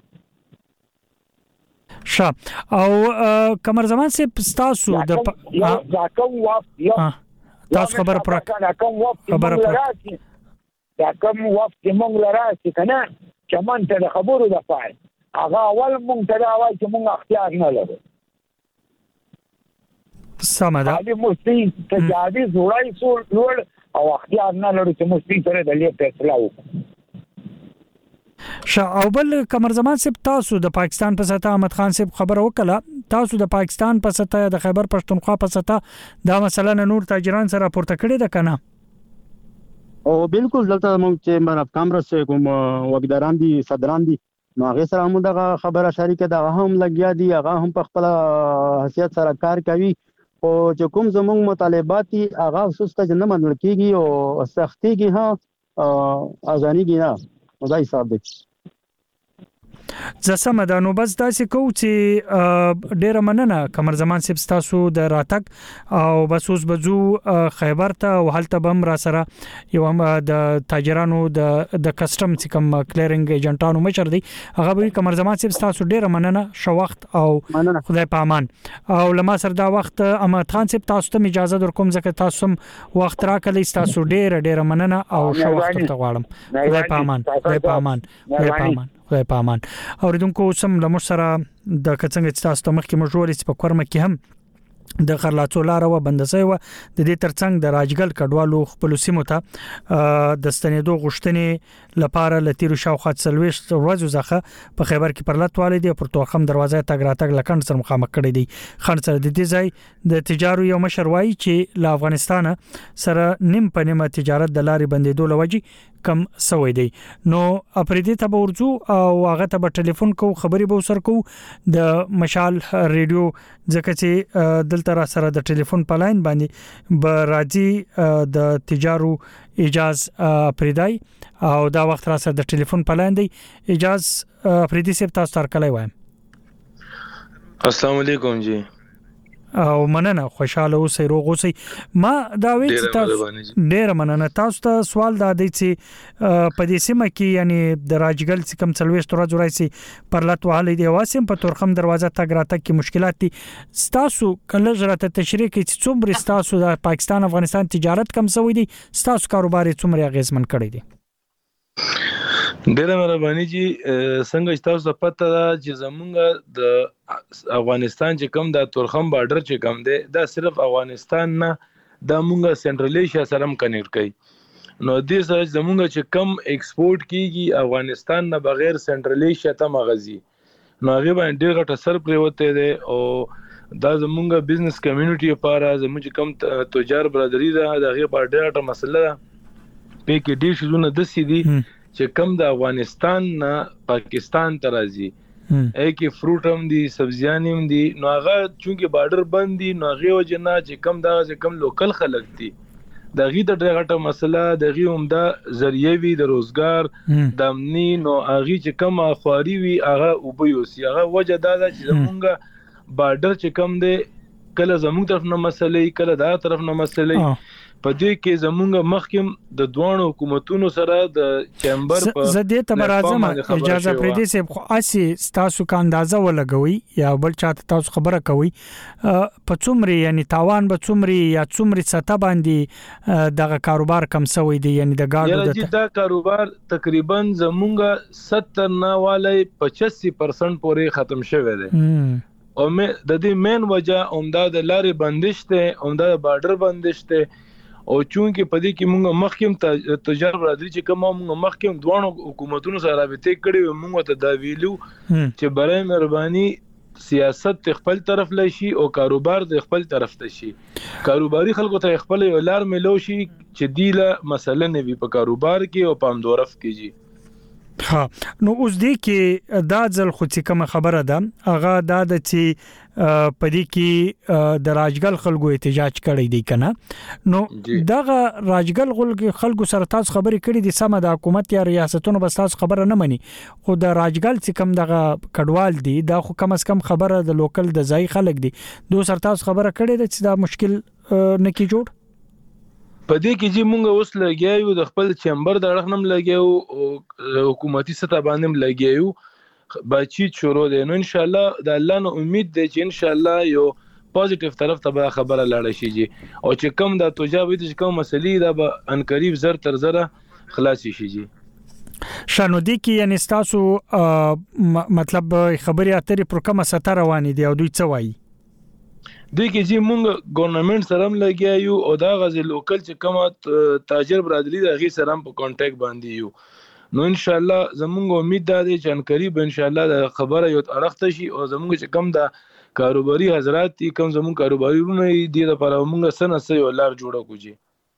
S1: شه او کمر زمان صاحب تاسو د
S6: دا کوم وخت
S1: تاسو خبر پر
S6: خبر پر دا کوم وخت موږ لراسي کنه چمن ته خبرو ده پای هغه اول موږ ته دا وایي چې موږ اختیار نه لرو
S1: سمه ده
S6: علي مفتي تجاوز وړای سو لوړ او اختیار نه لري چې مفتي سره د لیک فیصله وکړي
S1: شاه او بل کمر زمان صاحب تاسو د پاکستان په سطح احمد خان صاحب خبر وکړه تاسو د پاکستان په سطح د خیبر پښتونخوا په سطح دا مثلا نور تاجران سره پورته کړی ده کنه
S8: او بالکل دلته موږ چې مراب کامرس کوم وګداران دي صدران دي نو هغه سره هم دغه خبره شریکه ده هم لګیا دي هغه هم په خپل حیثیت سره کار کوي او چې کوم زموږ مطالبات هغه خصوصا چې نه منل کیږي او سختيږي ها ازانيږي نه دا حساب دی
S1: زسمه دا نو بس داسې کو چې ډیره مننه کمر زمان صاحب تاسو د راتګ او بس اوس بزو خیبر ته او هلته بم را سره یو د تاجرانو د د کسٹم چې کوم کلیرینګ ایجنټانو مشر دی هغه به کمر زمان صاحب تاسو ډیره مننه شو وخت او خدای په امان او لما سره دا وخت احمد خان صاحب تاسو ته اجازه در کوم ځکه تاسو وخت راکړی تاسو ډیره ډیره مننه او شو وخت ته غواړم خدای په امان خدای په امان خدای په امان خدای په امان اوریدونکو سم له مو سره د کڅنګ تاسو ته مخکې مجبورې په کورمه کې هم د خرلاڅو لار و بندسي و د دې ترڅنګ د راجګل کډوالو خپل سیمو ته د ستنېدو غوښتنې لپاره لتیرو شاوخوا څلويشت ورځې ځخه په خیبر کې پرلط والدي پر تورخم دروازه تګ راتګ لکند سره مخامخ کړي دي. خان سره د دې ځای د تجارو یو مشر وایي چې له افغانستان سره نیم په نیمه تجارت د لارې بندیدو لوجي کم سوي دي. نو اپریدي ته ورځو او هغه ته په ټلیفون کو خبري به وسر کو د مشال ریډیو ځکه چې دلته را سره د ټلیفون په لاین باندې به راځي د تجارو اجاز اپریدای او دا وخت را سره د ټلیفون په لاین دی. اجاز اپریدي سپ تاسو تر کله وایم.
S9: السلام علیکم جی.
S1: او مننه خوشاله اوسئ روغ اوسئ. ما دا وی چې تاسو ډیر مننه تاسو ته سوال دا دی چې په دې سیمه کې یعنی د راجګل چې کم څلويشت ورځې راځي پرلط وهلي دی واسم په تورخم دروازه تګ راتګ کې مشکلات دي. تاسو کله جرأت تشریح کوي چې څومره تاسو د پاکستان افغانستان تجارت کم سوي دي تاسو کاروبار څومره غیزمن کړی دي؟
S9: ډیره مهرباني جی. څنګه تاسو ته پته ده چې زمونږ د افغانستان چې کم د تورخم بارډر چې کم دی دا صرف افغانستان نه د مونږه سنټرل ایشیا سره هم کنیکټ کوي. نو دې سره زمونږ چې کم ایکسپورت کیږي افغانستان نه بغیر سنټرل ایشیا ته مغزي نو هغه باندې ډیر غټ اثر پریوته دی او دا زمونږ بزنس کمیونټي لپاره زموږ کم تجار برادری ده دا هغه په ډیر غټه مسله ده. په کې ډیر شونه د سې دي چې کم د افغانستان نه پاکستان ته راځي اې کې فروټ هم دي سبزیان هم دي نو هغه چونکه بارډر بند دي نو هغه وجنه چې کم دا چې کم لوکل خلک دي دا غي د ډېر غټه مسله د غي هم د ذریعہ وی د روزګار د امنی نو هغه چې کم اخواري وی هغه وبوسی هغه وجه دا چې زمونږ بارډر چې کم دی کله زمونږ طرف نه مسلې کله دا طرف نه مسلې په دې کې زمونږ مخکم د دوه حکومتونو سره د چیمبر په
S1: زده ته راځم اجازه پردي سه خو اسی تاسو کا اندازه ولګوي یا بل چاته تاسو خبره کوي په څومره یعنی تاوان به څومره یا څومره سطح باندې دغه کاروبار کم سوي دي یعنی د گاډو
S9: د دا کاروبار تقریبا زمونږ ستر نه والي پچاسی پرسنټ پورې ختم شوه دي او مې د دې مین وجہ اومدا د لارې بندش ته اومدا د بارډر بندش ته او چونکه پدې کې موږ مخکیم تجار برادری چې کوم موږ مخکیم دوه حکومتونو سره رابطه کړې موږ ته دا ویلو چې برای مهرباني سیاست خپل طرف لشي او کاروبار د خپل طرف ته شي. کاروباري خلکو ته خپل لار ملو شي چې دیله مسله نه وي په کاروبار کې او په امدورف کې جی.
S1: ها نو اوس دې کې دا ځل خو چې کوم خبره ده هغه دا د چې پدې کې د راجګل خلکو احتجاج کړی دی کنه نو دغه راجګل خلکو سره تاسو خبرې کړې دي سم د حکومت یا ریاستونو بس تاسو خبره نه مني خو د راجګل چې کوم دغه کډوال دي دا خو کم از کم خبره د لوکل د ځای خلک دي دوه سره تاسو خبره کړې ده چې دا مشکل نه کی جوړ
S9: پدې کې چې مونږ اوس لګیاو د خپل چیمبر د اړخنم لګیاو او حکومتي سطح باندې لګیاو بچی شروع دي نو ان شاء الله د الله نو امید دی چې ان شاء الله یو پوزټیو طرف ته خبره لاړ شي جی او چې کم د توجاب دي چې کوم مسلې دا به ان قریب زر تر زره خلاص شي جی.
S1: شانو دي کې یعنی تاسو مطلب خبري اترې پر کومه سطح روان دي او دوی څه وایي
S9: د کې چې مونږ ګورنمنت سره هم لګیایو او دا غزي لوکل چې کومه تاجر برادری د غي سره هم په کانټیکټ باندې یو نو ان شاء الله زمونږ امید ده چې ان قریب ان شاء الله د خبره یو اړخته شي او زمونږ چې کم د کاروباري حضرات دي کم زمونږ کاروباري رونه دي د لپاره مونږ سن سه یو لار جوړه کوجی.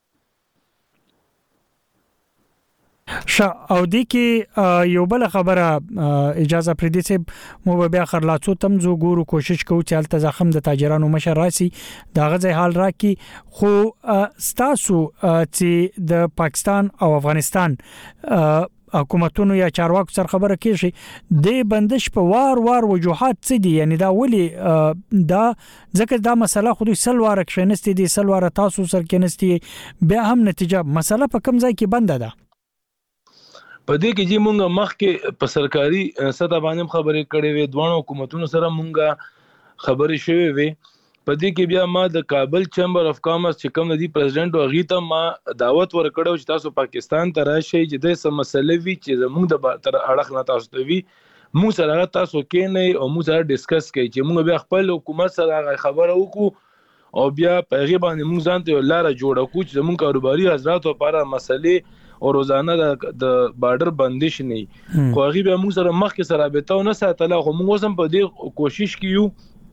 S1: ش او د کې یو بل خبره اجازه پردي سه مو بیا خرلاڅو تم زو ګورو کوشش کوو چې الته زخم د تاجرانو مشر راسي دا غځي حال راکي خو ستاسو چې د پاکستان او افغانستان حکومتونو یا چارواکو سره خبره کیږي د بندش په وار وار وجوهات څه دي یعنی دا ولی دا ځکه دا مسله خو د سلوار کښنستي دي سلوار تاسو سره کېنستي بیا هم نتیجه مسله په کم ځای کې بنده ده
S9: په دې کې چې مونږ مخکې په سرکاري سطح باندې خبرې کړې وې دوه حکومتونو سره مونږه خبرې شوې وې په دې کې بیا ما د کابل چیمبر اف کامرس چې کوم دی پریزیدنت او غیته ما دعوت ورکړو چې تاسو پاکستان ته راشئ چې د سم مسلې وی چې زموږ د تر اړخ نه تاسو ته وی موږ سره تاسو کې نه او موږ سره ډیسکس کوي چې موږ بیا خپل حکومت سره خبره وکړو او بیا په هغه باندې موږ ځان ته لار جوړه کوو چې موږ کاروباري حضرات لپاره مسلې او روزانه د بارډر بندش نه خو هغه به موږ سره مخ کې سره رابطه نه ساتله خو موږ هم په دې کوشش کیو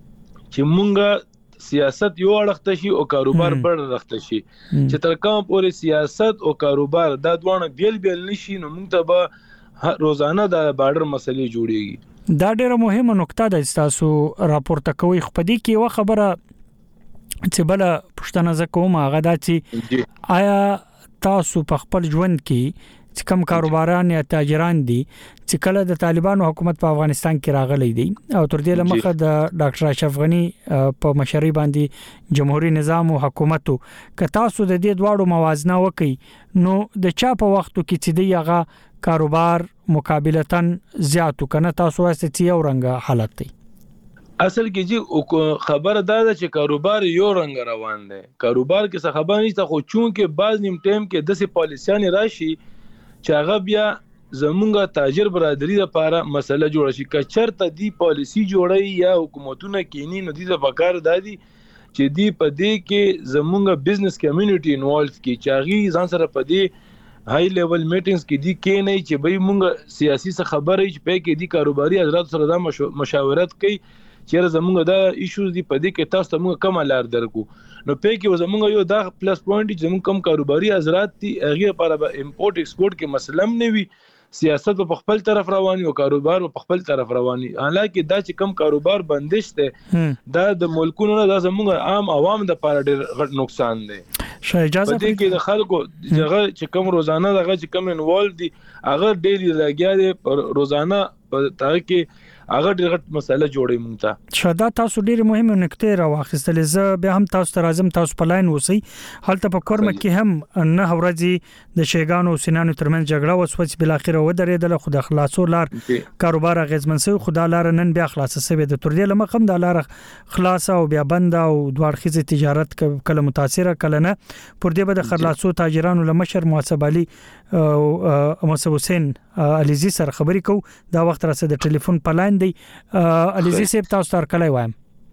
S9: چې موږ سیاست یو اړخته شي او کاروبار بل اړخته شي چې تر کوم پورې سیاست او کاروبار دا دوه بیل بیل نشي نو موږ ته به روزانه د بارډر مسلې جوړيږي
S1: دا ډیره مهمه نقطه ده تاسو راپورته کوي خو په دې کې یو خبره چې بل پښتنه زکوم هغه دا چې آیا تاسو په خپل ژوند کې چې کوم کاروباران یا تاجران دي چې کله د طالبانو حکومت په افغانستان کې راغلي دي او تر دې لمخه د ډاکټر اشرف غنی په مشرۍ باندې جمهوریت نظام او حکومت ک تاسو د دې دواړو موازنه وکي نو د چا په وختو کې چې دی هغه کاروبار مقابلتن زیاتو کنه تاسو واسه چې یو رنګ حالت دی
S9: اصل کې چې خبره دا ده چې کاروبار یو رنګ روان دی کاروبار کې څه خبر نشته خو چون کې بعض نیم ټیم کې د سي پالیسيان راشي چې هغه بیا زمونږه تاجر برادری لپاره مسله جوړ شي که چرته دی پالیسی جوړي یا حکومتونه کینی نو دي د پکار دادي چې دی په دې کې زمونږه بزنس کمیونټي انوالو کی چاغي ځان سره په دې های لیول میټینګز کې دی کې نه چې به مونږ سیاسي څه خبرې چې په کې دی کاروباري حضرات سره دا مشاورت کوي چې زمونږ دا ایشوز دی په دې کې تاسو ته موږ کوم لار درکو نو په کې زمونږ یو دا پلس پوینټ چې زمونږ کم کاروباري حضرات دي هغه لپاره به امپورټ ایکسپورټ کې مسله نه وي سیاست په خپل طرف رواني او کاروبار په خپل طرف رواني حالکه دا چې کم کاروبار بندش ته دا د ملکونو نه دا زمونږ عام عوام د لپاره ډېر غټ نقصان دی
S1: شای اجازه
S9: دې کې د خلکو هغه چې کم روزانه دغه چې کم انوالو دي هغه ډېری لګیا دي پر روزانه په تاریخ کې هغه ډېر غټ مسله جوړې مونږ ته
S1: شاده تاسو ډېر مهمه نکته راوخستلې زه به هم تاسو ته راځم تاسو په لاین وسی هلته په کورم کې هم نه ورځي د شیګانو سینانو ترمن جګړه وسوچ بل اخر و درېدل خو د خلاصو لار کاروبار غزمن سوی خدای لار نن بیا خلاص سوي د تر دې لمخم د لار خلاص او بیا بند او دوړ خيزه تجارت کله متاثره کله نه پر دې به د خلاصو تاجرانو لمشر محسب علي او محسب حسین عليزي سره خبرې کو دا وخت راځه د ټلیفون په لاین دی عليزي صاحب تاسو تر کله وایم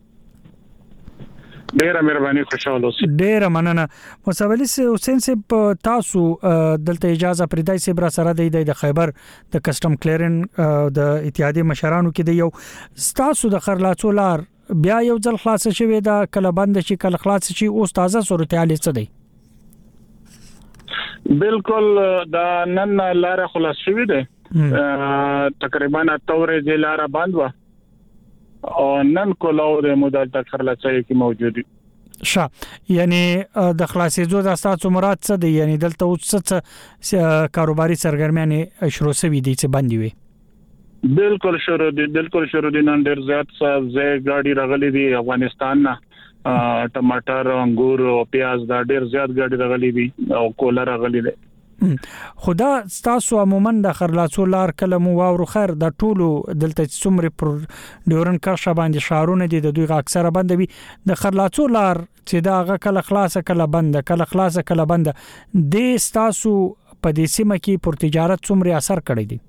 S5: ډیره مهرباني خوشاله اوسئ
S1: ډیره مننه محسب علي حسین صاحب تاسو دلته اجازه پردای صاحب را سره دی د خیبر د کسٹم کلیرن د اتحادیه مشرانو کې دی یو تاسو د خرلاڅو لار بیا یو ځل خلاص شوی دا کله بند شي کله خلاص شي او تازه صورتحال څه دی
S5: بالکل دا نن لار خلاص شوی دی تقریبا اتورې د لار بند و او نن کولاو د مدل تخرلڅي کې موجود دي
S1: شا یعنی د خلاصېدو د تاسو مراد څه دی یعنی دلته اوس څه کاروباري سرګرمیانه شروع شوي دي چې باندې وي
S5: بالکل شروع دي بالکل شروع دي نن ډېر زیات څه زه ګاډي راغلي دي افغانستان نه ټماټر انګور او پیاز دا ډېر زیات ګاډي راغلي دي او کولا راغلي دي
S1: خدا تاسو عموما د خرلاڅو لار کلمو واورو خیر د ټولو دلته څومره پر ډورن کرشه باندې شهرونه دي د دوی اکثره بند وي د خرلاڅو لار چې دا غ کله خلاصه کله بند کله خلاصه کله بند د تاسو په دې سیمه کې پر تجارت څومره اثر کړی دی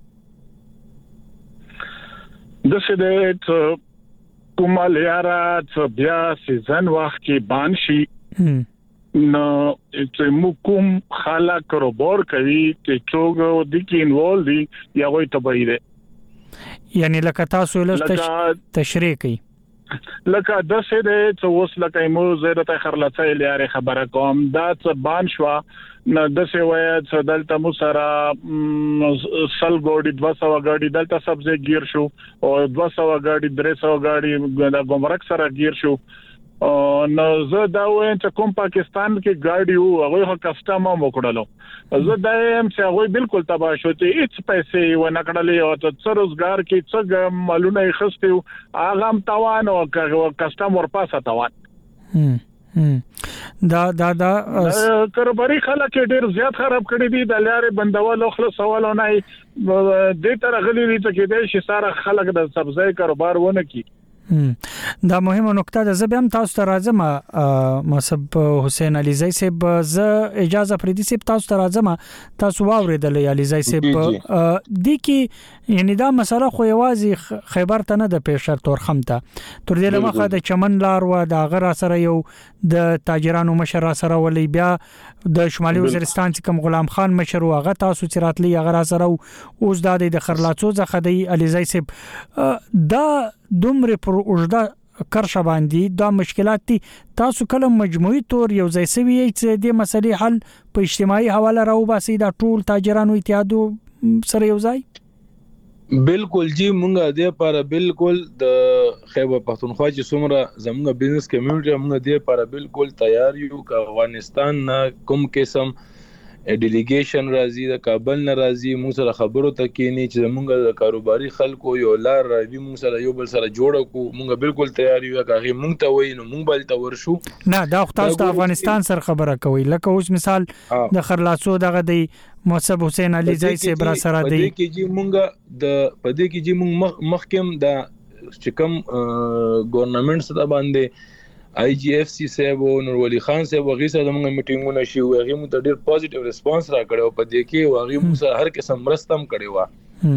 S5: د څه د کومالیارا چې بیا سیزن وخت کې بانشي نو چې موږ خلا کاروبار کوي چې څوګ د کې انوال دي یا وای تبعی دي
S1: یعنی لکه تاسو له تشریح کوي
S5: لکه د څه د څه وس لکه مو زیاده ته خرلڅه لري خبره کوم دا څه بان شو نو د څه وای څه دلته مو سره سل ګوډي دوه سوه ګاډي دلته سبزه گیر شو او دوه سوه ګاډي درې سوه ګاډي د ګمرک سره گیر شو نو زه دا وایم چې کوم پاکستان کې ګاډي وو هغه کسټم مو کړلو زه دا هم چې هغه بالکل تباہ شو چې هیڅ پیسې و نه کړلې او څه روزګار کې څه مالونه یې خستیو هغه هم توان او کسټم ورپاسه توان
S1: دا دا دا
S5: کاروباري خلک ډېر زیات خراب کړی دي د لارې بندول خو سوالونه نه دې تر غلي دي چې د شي سره خلک د سبزی کاروبار ونه کی
S1: دا مهمه نقطه ده. زه به هم تاسو ته راځم مصب حسین علیزی صاحب. زه اجازه پردي صاحب تاسو ته راځم. تاسو واوریدل علیزی صاحب د کی یعنی دا مسله خو یوازې خیبر ته نه د پېښر تورخم ته تر دې لمخه د چمن لار و د غرا سره یو د تاجرانو مشر سره ولې بیا د شمالي وزیرستان چې کوم غلام خان مشر و هغه تاسو چې راتلی هغه سره اوس د خرلاڅو ځخه د علیزی صاحب دا دومره پر اوجده کرشه باندې دا مشکلات دي. تاسو کله مجموعي تور یو ځای سوي چې د مسلې حل په اجتماعي حواله راو باسي دا ټول تاجرانو اتحادو سره یو ځای؟
S9: بالکل جی مونږه د لپاره بالکل د خیبر پختونخوا چې څومره زموږ بزنس کمیونټي مونږ د لپاره بالکل تیار یو ک افغانستان نه کوم قسم ډیلیګیشن راځي د کابل نه راځي موږ سره خبرو ته کینی چې موږ د کاروباري خلکو یو لار راوي موږ سره یو بل سره جوړ کو موږ بالکل تیار یو هغه موږ ته وای نو موږ بل ته ورشو.
S1: نه دا تاسو د افغانستان سره خبره کوي لکه اوس مثال د خرلاڅو دغه دی مصب حسین علیزی صاحب را سره دی
S9: پدې کې چې موږ د پدې کې چې موږ مخکم د چې کوم ګورنمنت سره باندې آی جی اف سی صاحب او نور ولی خان صاحب وغه سره موږ میټینګونه شي او هغه مو ته ډیر پوزټیو ریسپانس را کړو په دې کې هغه مو سره هر قسم مرستم کړي وا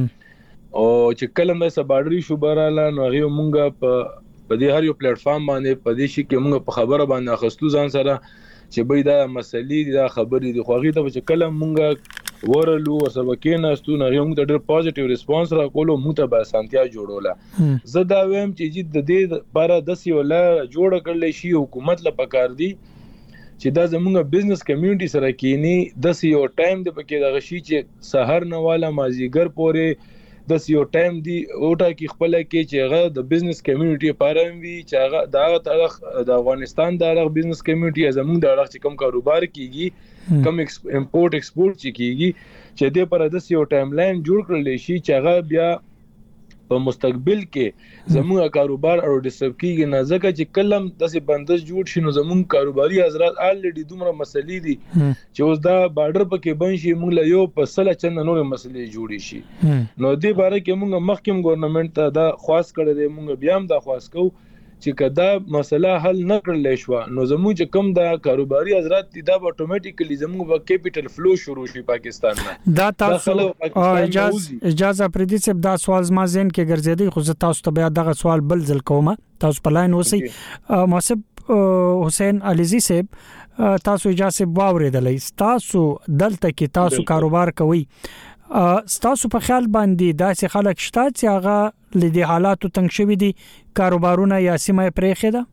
S9: او چې کله مې سباډري شو براله نو هغه مونږه په په دې هر یو پلیټ فارم باندې په دې شي کې مونږ په خبره باندې اخستو ځان سره چې به دا مسلې دا خبرې دي خو هغه ته چې کله مونږ ورلو او سبکینه استو نه یو ته ډیر پوزټیو ریسپانس را کولو مو ته به سانتیا جوړوله. زه دا ویم چې د دې لپاره د سیوله جوړ کړل شي حکومت له پکار دی چې دا زموږ بزنس کمیونټي سره کینی د سیو ټایم د پکې د غشي چې سحر نه والا مازیګر پورې د سیو ټایم دی اوټا کې خپل کې چې هغه د بزنس کمیونټي لپاره وي چې هغه د هغه د افغانستان د هغه بزنس کمیونټي زموږ د هغه چې کوم کاروبار کیږي کوم امپورټ ایکسپورټ چې کیږي چې د پر د سیو ټایم لاین جوړ کړل شي چې هغه بیا په مستقبل کې زموږ کاروبار او ډیسټرب کیږي نه ځکه چې کلم داسې بندش جوړ شي نو زموږ کاروباري حضرات الریډي دومره مسلې دي چې اوس دا بارډر پکې بن شي موږ له یو په سله چنه نور مسلې جوړې شي نو دې باره کې موږ مخکیم ګورنمنت ته دا خواست کړی دی موږ بیا هم دا خواست کوو چې کدا مسله حل نه کړل شو نو زموږ چې کوم دا کاروباري حضرات دي دا اتوماتیکلی زموږ په کیپټل فلو شروع شي پاکستان نه.
S1: دا تاسو اجازه اجازه پردي چې دا سوال ما زین کې ګرځېدی خو زه تاسو ته بیا دغه سوال بل ځل کوم. تاسو په لاین اوسئ. مصب حسین علیزی صاحب تاسو اجازه واوریدلې تاسو دلته کې تاسو کاروبار کوي ستاسو په خیال باندې داسې خلک شته چې هغه لدی حالاتو تنګ شوی دي کاروبارونه یا سیمه پرېخه ده؟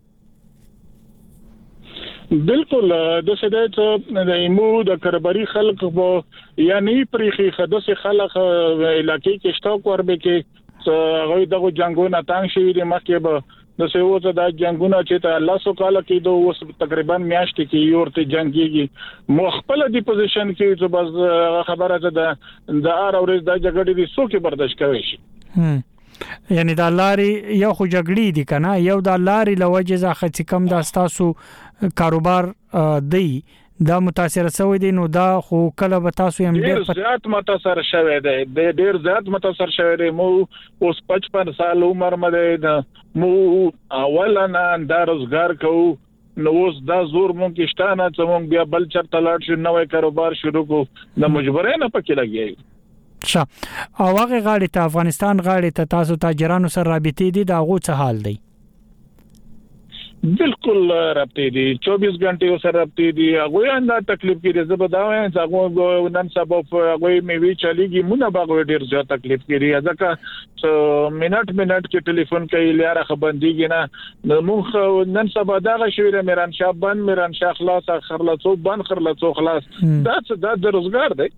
S10: بالکل د سده د ایمو د کاروباري خلک وو یا نه پرېخه د خلک علاقې کې شتوک وربه کې هغه دغه جنگونه تنګ شوی دي مکه به د سیوته د جنگونه چې ته الله سو کال کې دوه اوس تقریبا میاشت کې یو ورته جنگيږي مخبل دی پوزیشن کې چې بس خبره ده د ار اورز د جګړې دي سو کې برداشت کوي شي
S1: یعنی د لاري یو خو جګړې دي کنه یو د لاري لوجه ځخه چې کم د تاسو کاروبار دی دا متاثر شوی دی نو دا خو کله به تاسو هم
S10: ډیر زیات متاثر شوی دی د ډیر زیات متاثر شوی دی مو اوس پچپن سال عمر مده مو اولنا دا روزګار کوو نو اوس دا زور مونږ کې شتانه چې مونږ بیا بل چرته لاړ شو نوې کاروبار شروع کو د مجبورې نه پکې لګي
S1: ښه او هغه غاړي ته افغانستان غاړي ته تاسو تاجرانو سره رابطې دي دا غو څه حال دی؟
S10: بالکل رابطې دي چوبیس غنټې سره رابطې دي هغه انده تکلیف کې زه به دا وایم چې هغه نن سبا هغه مې وی چلیږي مونږ باغ ډیر زیات تکلیف کې ځکه منټ منټ کې ټلیفون کوي لاره خبرديږي نه مونږ نن سبا دا غشویره میران شاه بند میران شاه خلاص خرلاڅو بند خرلاڅو خلاص دا څه د روزګار دی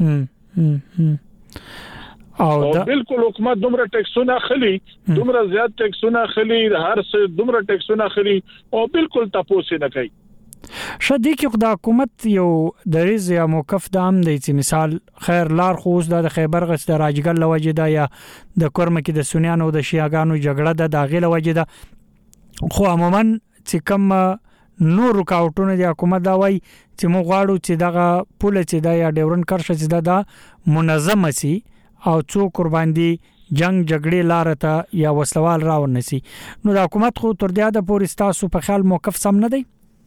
S10: او بالکل حکومت دومره ټیکسونه خلی دومره زیات ټیکسونه خلی هر څه دومره ټیکسونه خلی او بالکل تاسو نه کوي
S1: شدي کې د حکومت یو د ریز یا موقف دام دی چې مثال خیر لار خوز د خیبر غس د راجګل لوجه دا یا د کورم کې د سنیانو د شیاګانو جګړه د داغه لوجه دا خو عموما چې کوم نور رکاوټونه د حکومت دا وای چې مو غواړو چې دغه پوله چې دا یا ډیورن کرشه چې دا منظم سي او څو قربان دي جنگ جګړې لار ته یا وسلوال راونسي نو د حکومت خو تر دې د پورې تاسو په خیال موقف سم نه دی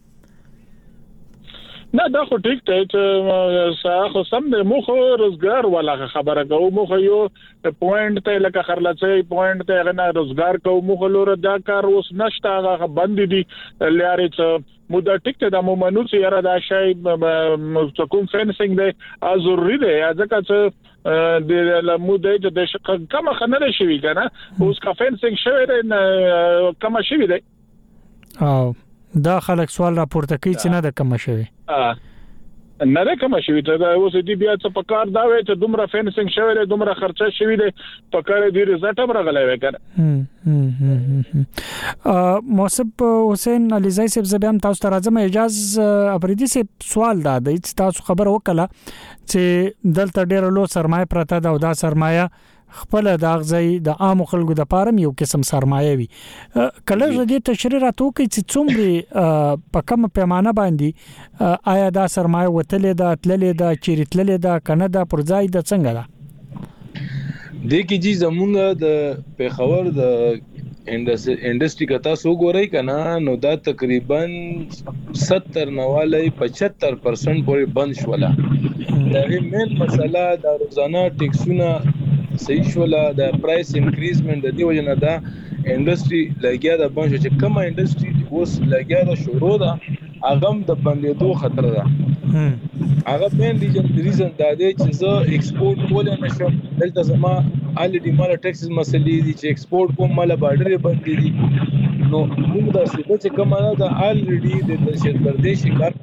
S10: نه دا خو ټیک ته چې ساخو سم د مخ روزګار ولا خبره کوو مخ یو پوینټ ته لکه خرلڅي پوینټ ته غنا روزګار کوو مخ لور دا کار اوس نشته هغه بند دي لاري چې مودا ټیک ته د مومنو چې یاره دا شی کوم فینسینګ دی ضروري دی ځکه چې د مودا د کوم خنره شوی کنه اوس کا فینسینګ شوی دی کوم شوی دی
S1: او دا خلک سوال راپورته کوي چې نه د کوم شوی
S10: نه ده کوم شوی ته اوس دې بیا څه په کار دا وای چې دومره فینسینګ شوی دی دومره خرچه شوی دی په کار دې رزلټ هم راغلی وای کنه
S1: ا موسب حسین علیزای صاحب زبیم تاسو ته راځم اجازه افریدي صاحب سوال دا دی چې تاسو خبر وکړه چې دلته ډېر لو سرمایه پرته دا او دا سرمایه خپل د اغزي د عام خلکو د پاره یو قسم سرمایه وي کله دې تشریح راتو کوي چې څومره په کوم پیمانه باندې آیا دا سرمایه وتلې ده تللې ده چیرتللې ده کنه دا پرځای د څنګه ده
S9: د کی جی زمونږ د پیښور د انډستری کتا سو ګورای کنه نو دا تقریبا ستر نواله پچهتر پرسنٹ پورې بند شولا دا مین مسله د روزانه ټیکسونه صحیح شولا د پرایس انکریزمنت د دی وجنه دا انډستری لګیا د بنځ چې کومه انډستری اوس لګیا د شروع ده هغه د بندېدو خطر ده هغه مین ریزن دا دی چې زه ایکسپورت کولای نشم دلته زما الډی مال ټیکسز مسلې دي چې ایکسپورت کوم مال بارډر باندې دي نو موږ دا څه چې کومه دا الډی د دهشت گردي شکار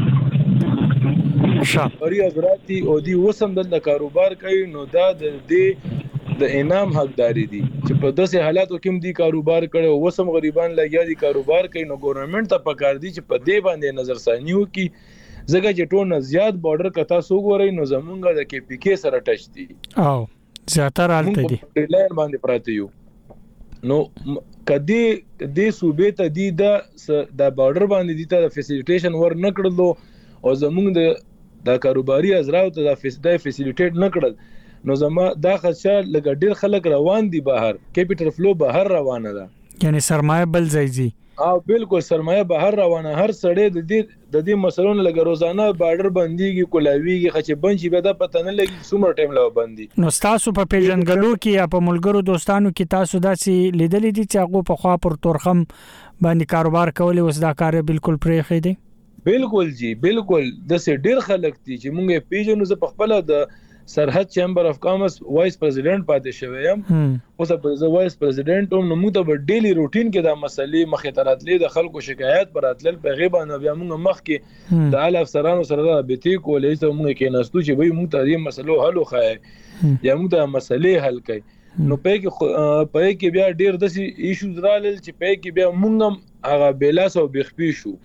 S9: شاپري حضراتي او دی وسم د کاروبار کوي نو دا د دې د انعام حقداري دي چې په داسې حالاتو کې دی کاروبار کړي وسم غریبان لګیا دي کاروبار کوي نو ګورنمنت ته پکار دي چې په دې باندې نظر ثانیو کې زګه چې ټول زیات بارډر کتا سو ګوري نو زمونږ د کې پی کې سره ټچ دي
S1: او زیاتره حالت دي
S9: لاین باندې پراته یو نو کدی د صوبې ته دی د د بارډر باندې دي ته فیسیلیټیشن ور نکړلو او زمونږ د د کاروباري ازراو ته د فیسډای فیسیلیټیټ نکړل نو زما دا خدشه لګ ډیر خلک روان دي بهر کیپټل فلو بهر روانه ده
S1: یعنی سرمایه بل ځایږي
S9: او بالکل سرمایه بهر روانه هر سړی د دې د دې مسلونو لګ روزانه بارډر بنديږي کولاویږي خچ بنچي به د پته نه لګي څومره ټیم لا بندي
S1: نو تاسو په پیژنګلو کې یا په ملګرو دوستانو کې تاسو داسې لیدلې دي چې هغه په خوا پر تورخم باندې کاروبار کولې اوس دا کار بالکل پرې خې دي
S9: بالکل جی بالکل د سې ډیر خلک دي چې مونږه پیژنو ز په خپل د سرحد چیمبر اف کامرس وایس پریزیډنټ پاتې شوی یم اوس په وایس پریزیډنټ هم نو موږ د ډیلی روټین کې د مسلې مخې ته راتلې د خلکو شکایت براتل په غیبه نه بیا موږ مخ کې د اعلی افسرانو سره رابطې کولې چې موږ کې نستو چې به موږ ته دې مسلو حل وخایي یا موږ د مسلې حل کړي نو په کې په کې بیا ډیر د ایشوز رالل چې په کې بیا موږ هغه بیلاس او بخپی شو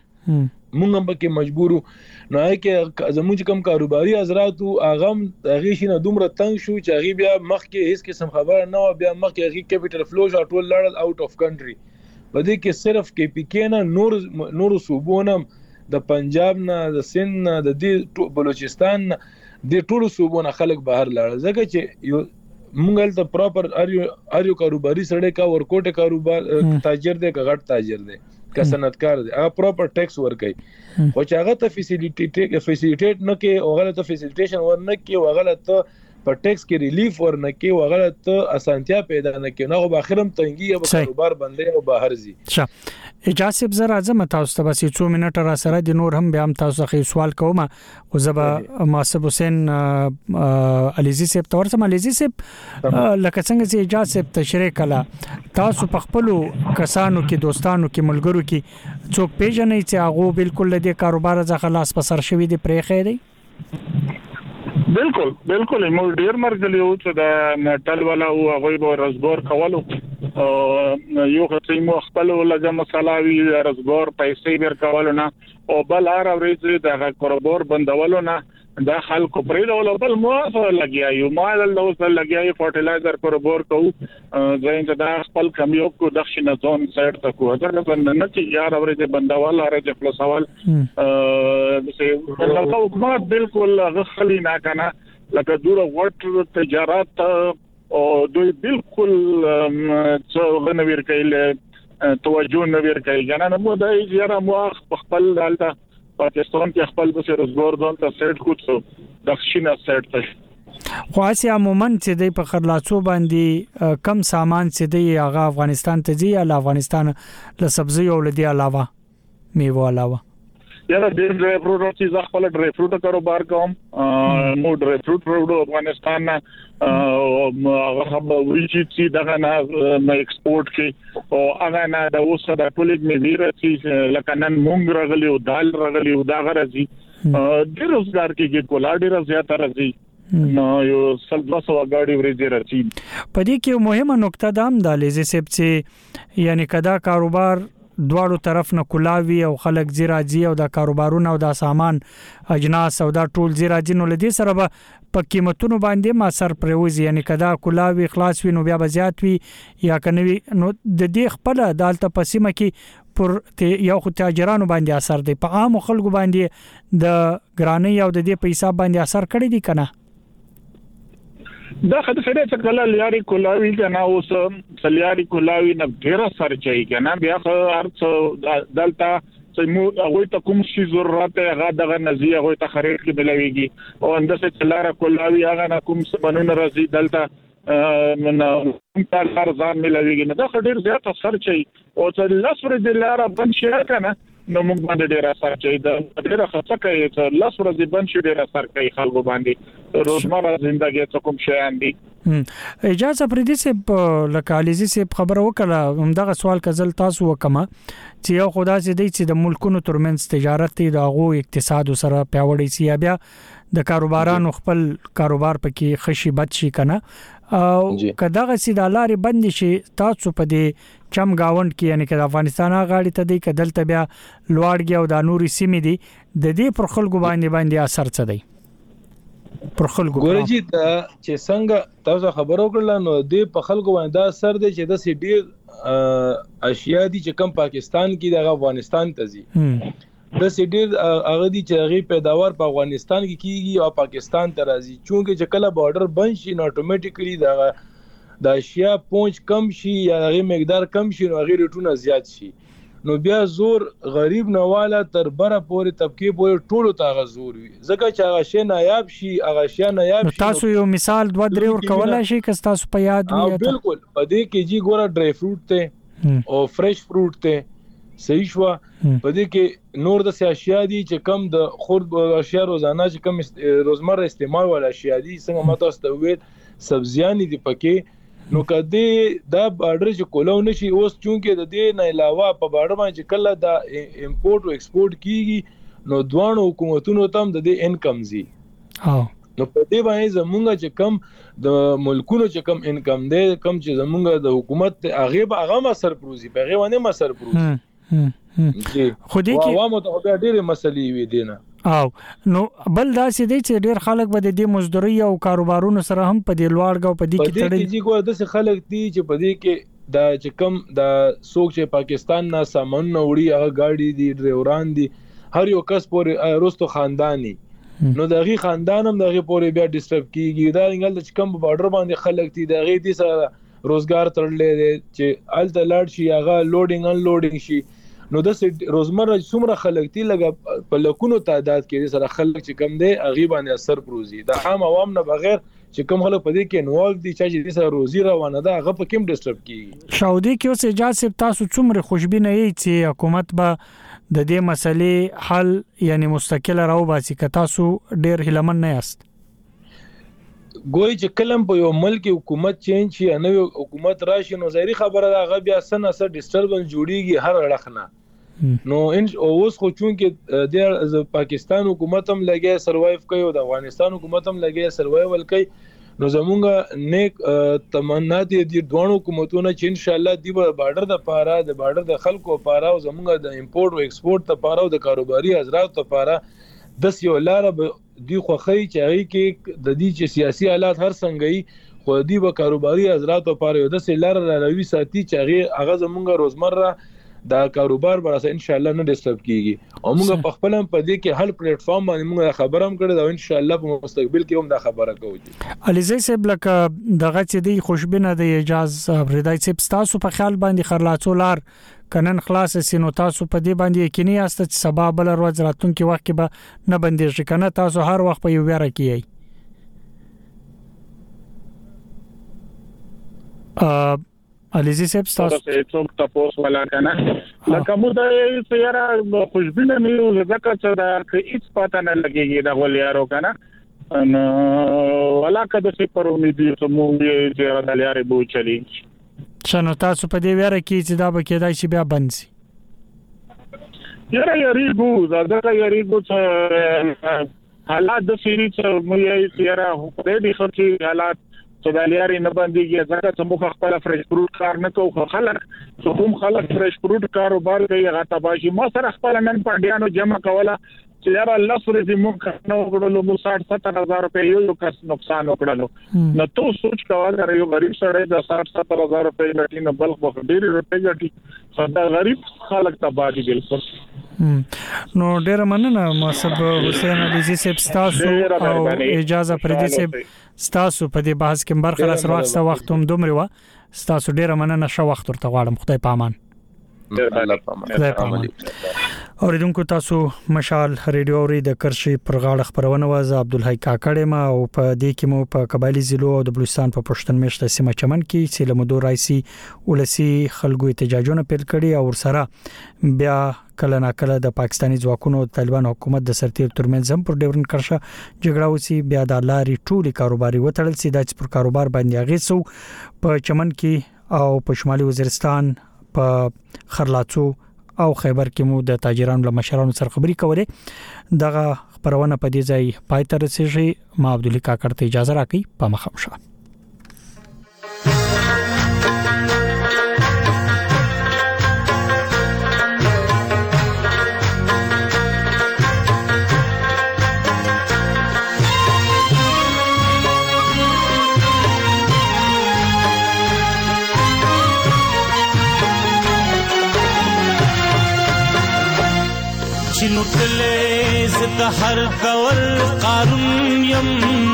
S9: مونږ هم پکې مجبورو نو هغه زموږ کوم کاروباري حضرات هغه هغه شي نه دومره تنگ شو چې هغه بیا مخ کې هیڅ قسم خبره نه و بیا مخ کې هغه کیپټل فلو ټول لړل اوټ اف کنټري په دې کې صرف کې پی کې نه نور نور صوبونه د پنجاب نه د سند نه د دې بلوچستان نه د ټولو صوبونه خلک بهر لاړل ځکه چې یو مونږ ته پراپر اریو اریو کاروباري سړی کا ورکوټه کاروبار تاجر دی کا غټ تاجر دی کا صنعتکار دی هغه پراپر ټیکس ورکړي خو چې هغه ته فیسیلیټیټ فیسیلیټیټ نه کې او هغه ته فیسیلیټیشن ور نه کې او هغه ته په ټیکس کې ریلیف ور نه کې او هغه ته اسانتیا پیدا نه کې نو په اخرم تنګي او کاروبار بندي او بهر زی
S1: ښه اجازه زه راځم تاسو ته بس څو منټه را سره د نور هم بیا هم تاسو خې سوال کوم او زبا ماسب حسین علیزی صاحب تورسم علیزی صاحب لکه څنګه چې اجازه تشریح کړه تاسو په خپل کسانو کې دوستانو کې ملګرو کې څوک پیژنې چې هغه بالکل د کاروبار ځخه خلاص په سر شوی دی پرې خېری
S10: بالکل بالکل موږ ډیر مرګلی او چې د نټل والا او هغه به رزګور کولو یو خصي مو خپل لږه مسالاوي رزګور پیسې ور کولو نه او بل هر ورځ د کاروبار بندولو نه دا خلکو پرې ډول بل مو لګیا یو مال له وسه لګیا یو فرټیلایزر کاروبار کو ځین دا خپل کمیو کو دښنه زون سایډ ته کو دا نه چې یار ورځ بندول راځي خپل سوال ا چې حکومت بالکل غخلی نه کنه لکه دور وټ تجارت او دوی بالکل څو غنویر کله توجه نه ور کوي کنه نو د یاره مو خپل دالته پاکستان کې خپل به روزګار ځان ته سیټ کوڅو د شینه سیټ ته
S1: خاصه عموما چې د په خرلاصو باندې کم سامان چې د هغه افغانستان ته ځي یا افغانستان له سبزی او لدی علاوه میوه علاوه
S10: یاره ډېر ډرای فروټ چې ځ خپل ډرای فروټ کاروبار کوم مو ډرای فروټ پروډو افغانستان نه هغه هم ویچی چې دغه نه ایکسپورټ کې او هغه نه د اوسه د ټولګ میوه چې لکه نن مونږ راغلی او دال راغلی او دا غرضی ډېر روزګار کې کولا ډېر زیات راځي نو یو سلباسو غاډي ورځي راځي
S1: په دې کې مهمه نقطه دا هم د لیزي سپ چې یعنی کدا کاروبار دواړو طرف نه کولاوي او خلک زیراجی او د کاروبارونو او د سامان اجناس او د ټول زیراجی نو لدی سره به په قیمتونو باندې ما سر پروزي یعنی کدا کولاوي خلاص وي نو بیا بزیات وي یا کنوي نو د دې خپل دالته پسیمه کې پر یو خو تاجرانو باندې اثر دی په عام خلکو باندې د ګرانی او د دې په حساب باندې اثر کړی دی کنه
S10: دا خدای سره چې کله لیاري کولاوي کنه اوس سلیاري کولاوي نه ډیره سر چي کنه بیا ارڅ دلته چې مو هغه ته کوم شي ضرورت هغه دغه نزي هغه ته خرید کې ملويږي او اندسه چلاره کولاوي هغه نه کوم څه بنونه راځي دلته من په هر ځان ملويږي نه دا ډیر زیات سر چي او چې لاس ور دي لاره بند شي کنه نو موږ باندې ډیر اثر کوي دا ډیر خطر کوي چې لاس ورځي بند شي ډیر اثر کوي خلکو باندې روزمره ژوندۍ ته کوم شي اندي
S1: اجازه پردي سه لکالیزي سه خبر وکړه همدغه سوال کزل تاسو وکما چې یو خدا سي دی چې د ملکونو ترمنځ تجارت د غو اقتصاد سره پیوړی سي بیا د کاروبارانو خپل کاروبار پکې خشي بد شي کنه او کداغه سي د لارې بند شي تاسو په دې چم گاوند کې یعنی چې افغانستان غاړي ته دی کدلته بیا لوړګي او د نوري سیمې دي د دې پر خلکو باندې باندې اثر څه دی پر خلکو
S9: ګورجی دا چې څنګه تاسو خبرو کړل نو دې په خلکو باندې دا اثر دی چې د سي ډیر اشیاء دي چې کم پاکستان کې د افغانستان ته ځي د سي ډیر هغه دي چې هغه پیداوار په افغانستان کې کیږي او پاکستان ته راځي چونکه چې کله بارډر بند شي نو اتوماتیکلی دا د اشیاء پونچ کم شي یا هغه مقدار کم شي نو هغه ریټونه زیات شي نو بیا زور غریب نواله تر بره پورې طبقه پورې ټولو ته غزور وي ځکه چې هغه شی نایاب شي هغه شی نایاب شي
S1: تاسو یو مثال دوه درې ور کولای شي که تاسو په یاد وي
S9: بالکل په دې کې جی ګوره ډرای فروټ ته او فرش فروټ ته صحیح شو په دې کې نور د اشیاء دي چې کم د خرد اشیاء روزانه چې کم روزمره استعمال ول اشیاء دي څنګه ماته استویل سبزیان دي پکې نو کدی دا بارډر چې کولو نشي اوس چونکه د دې نه علاوه په بارډر باندې کله دا امپورټ او ایکسپورټ کیږي نو دوه حکومتونو تم د دې انکم زی
S1: ها
S9: نو په دې باندې زمونږ چې کم د ملکونو چې کم انکم دی کم چې زمونږ د حکومت هغه به هغه ما سرپروزي په هغه باندې ما سرپروزي
S1: خو دې کې
S9: عوامو ته ډېرې مسلې وي دینه
S1: او نو بل دا سې دی چې ډېر خلک به د دې مزدوري او کاروبارونو سره هم په دې لوړګو په دې کې تړلي
S9: په دې کې ګور د خلک دي چې په دې کې دا چې کم دا سوق چې پاکستان نه سامان وړي هغه گاډي دي ډرایوران دي هر یو کس پورې روستو خاندانی نو دغه خاندان هم دغه پورې بیا ډیسټرب کیږي دا انګل چې کم بارډر باندې خلک دي دغه دي سره روزګار تړلې دي چې الته لاړ شي هغه لوډینګ ان لوډینګ شي نو د روزمره څومره خلک دي لګ په لکونو تعداد کې سره خلک چې کم دي اغي باندې اثر پروزي د عام عوام نه بغیر چې کم خلک په دې کې انوالو دي چې سره روزي روانه ده هغه په کوم ډیسټرب کیږي
S1: شاودي کې اوس اجازه تاسو څومره خوشبینه یی چې حکومت به د دې مسلې حل یعنی مستقله راو باسي که تاسو ډیر هلمن نه یاست
S9: ګوي چې کلم په یو ملک حکومت چینج شي نو حکومت راشي نو ظاهري خبره ده هغه بیا سن سره ډیسټربنس جوړیږي هر اړخ نه نو ان اوس خو چونکه د پاکستان حکومت هم لګي سروایو کوي او د افغانستان حکومت هم لګي سروایول کوي نو زمونږ نیک تمنا دي د دوه حکومتونو چې ان شاء الله دی بارډر د پاره د بارډر د خلکو لپاره او زمونږ د امپورټ او ایکسپورټ لپاره او د کاروباري حضرات لپاره د یو لار دی خوخی چې هغه کې د دې چې سیاسي حالات هر څنګه خو دی به کاروباري حضرات لپاره د سلار راوي ساتي چې هغه هغه زمونږ روزمره دا کاروبار به ان شاء الله نه ډیسټرب کیږي او موږ په خپل په دې کې هل پلیټ فارم باندې موږ خبره هم کړې دا ان شاء الله په مستقبل کې هم دا خبره کوو.
S1: علي زئی صاحب لکه دغه چې دی خوشبینه د اجازه ردای صاحب تاسو په خیال باندې خرلاڅو لار کنن خلاص سينو تاسو په دې باندې یقیني یاست چې سبب بل ورځ راتونکي وخت کې به نه بندیږي کنه تاسو هر وخت په یو ویره کیي. ا علي صاحب تاسو
S10: څوک تاسو ولا کنه لکه مو د سیاره خوشبینه مې ځکه چې دا هیڅ پته نه لګيږي دا ولیارو کنه ان ولا کده چې پر امید ته مو یې د لارې بو چلی
S1: شنو تاسو په دې ویره کې چې دا به کېدای شي بیا بند شي.
S10: یاره یریګو دا دغه یریګو چې حالات د سری چې مو یې سیاره په دې خرچي حالات چې د لارې نه بنديږي ځکه چې موږ خپل فرش فروټ کار نه کوو خلک چې کوم خلک فرش فروټ کاروبار کوي هغه تباشي ما سره خپل نن پډیانو جمع کوله چې یاره الله سره دې موږ نو وګړو مو ساठ ستر هزار روپے یو کس نقصان وکړلو نو تو سوچ کاوه دا یو غریب سره د ساठ ستر هزار روپے لټي نه بلخ بخ ډېر روپے ګټي خدای غریب خلک تباہ دي بالکل.
S1: نو ډېر مننه مصب حسین علي صاحب تاسو او اجازه پردي صاحب تاسو په دې بحث کې برخه سره وخت وخت هم دومره و تاسو ډېر مننه شو وخت ورته غواړم خدای پامان. خدای پامان. اوریدونکو تاسو مشال ریډیو اوري د کرشي پر غاړه خبرونه واز عبدالحی کاکړې ما او په دې کې مو په قبایلی ضلعو او د بلوچستان په پښتون میشته سیمه چمن کې چې لمدو رئیسي ولسی خلکو احتجاجونه پیل کړي او سره بیا کله نا کله د پاکستانی ځواکونو او طالبان حکومت د سرتیر ترمنځ هم پر ډیورن کرشه جګړه وسی بیا د لاري ټولي کاروباري وټړل سي د پر کاروبار باندې اغیسو په چمن کې او په شمالي وزیرستان په خرلاڅو او خیبر کې مو د تاجرانو له مشرانو سره خبري کولې دغه خبرونه په دې ځای پای ته رسیږي. ما عبدالله کاکړ ته اجازه راکړئ په مخامشه.
S11: چلوټلې زد هر دور قارون يم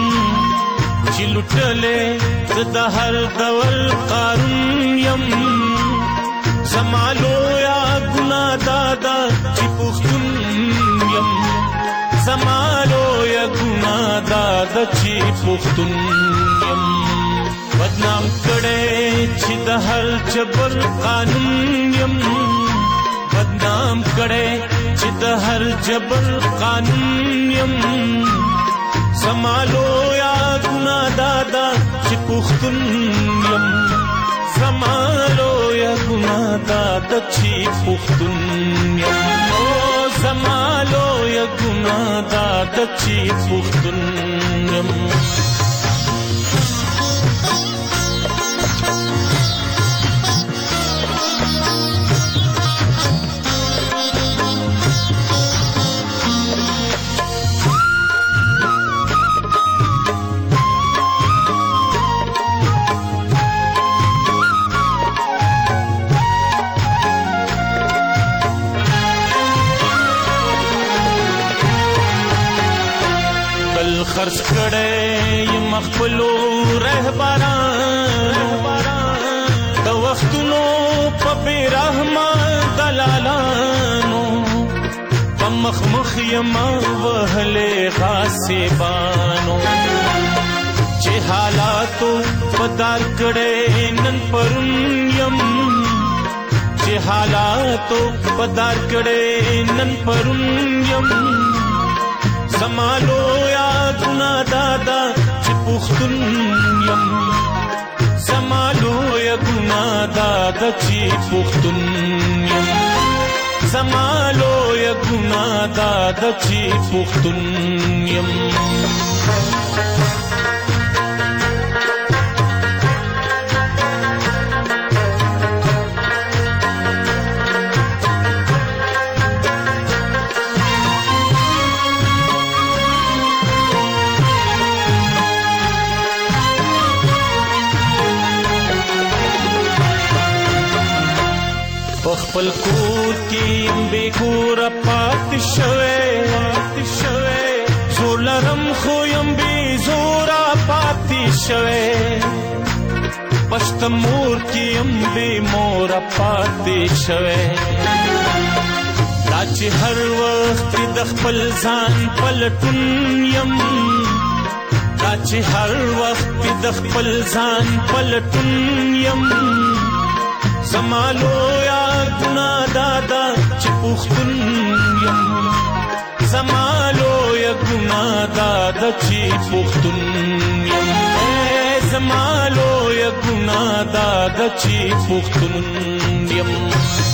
S11: چلوټلې زد هر دور قارون يم زمالو یا ګنا دادا چې پښتون يم زمالو یا ګنا دادا چې پښتون يم بدنام کړي چې د هر جبر قانون يم بدنام کړي چې د هر جبر قانون يم زمالو یا ګنا دادا چې پښتون يم زمالو یا ګنا دادا چې پښتون يم او زمالو یا ګنا دادا چې پښتون يم. خرڅ کړي مخبلو رهبرانو د وختونو په بیرحمه دلالانو په مخ مخ یم وهلې غاصبانو چې حالاتو پدار کړي نن پرون یم چې حالاتو پدار کړي نن پرون یم زمالو یا ګنا دادا چې پښتون یم زمالو یا ګنا دادا چې پښتون یم زمالو یا ګنا دادا چې پښتون یم. خپل کور کې به کور پات شوه شوه زولرم خو يم به زورا پات شوه پشت مور کې يم به مور پات شوه دا چې هر وخت د خپل ځان پلټون يم دا چې هر وخت د خپل ځان پلټون يم زمالو یا ګنا دادا چې پختون يم زمالو یا ګنا دادا چې پختون يم زمالو یا ګنا دادا چې پختون يم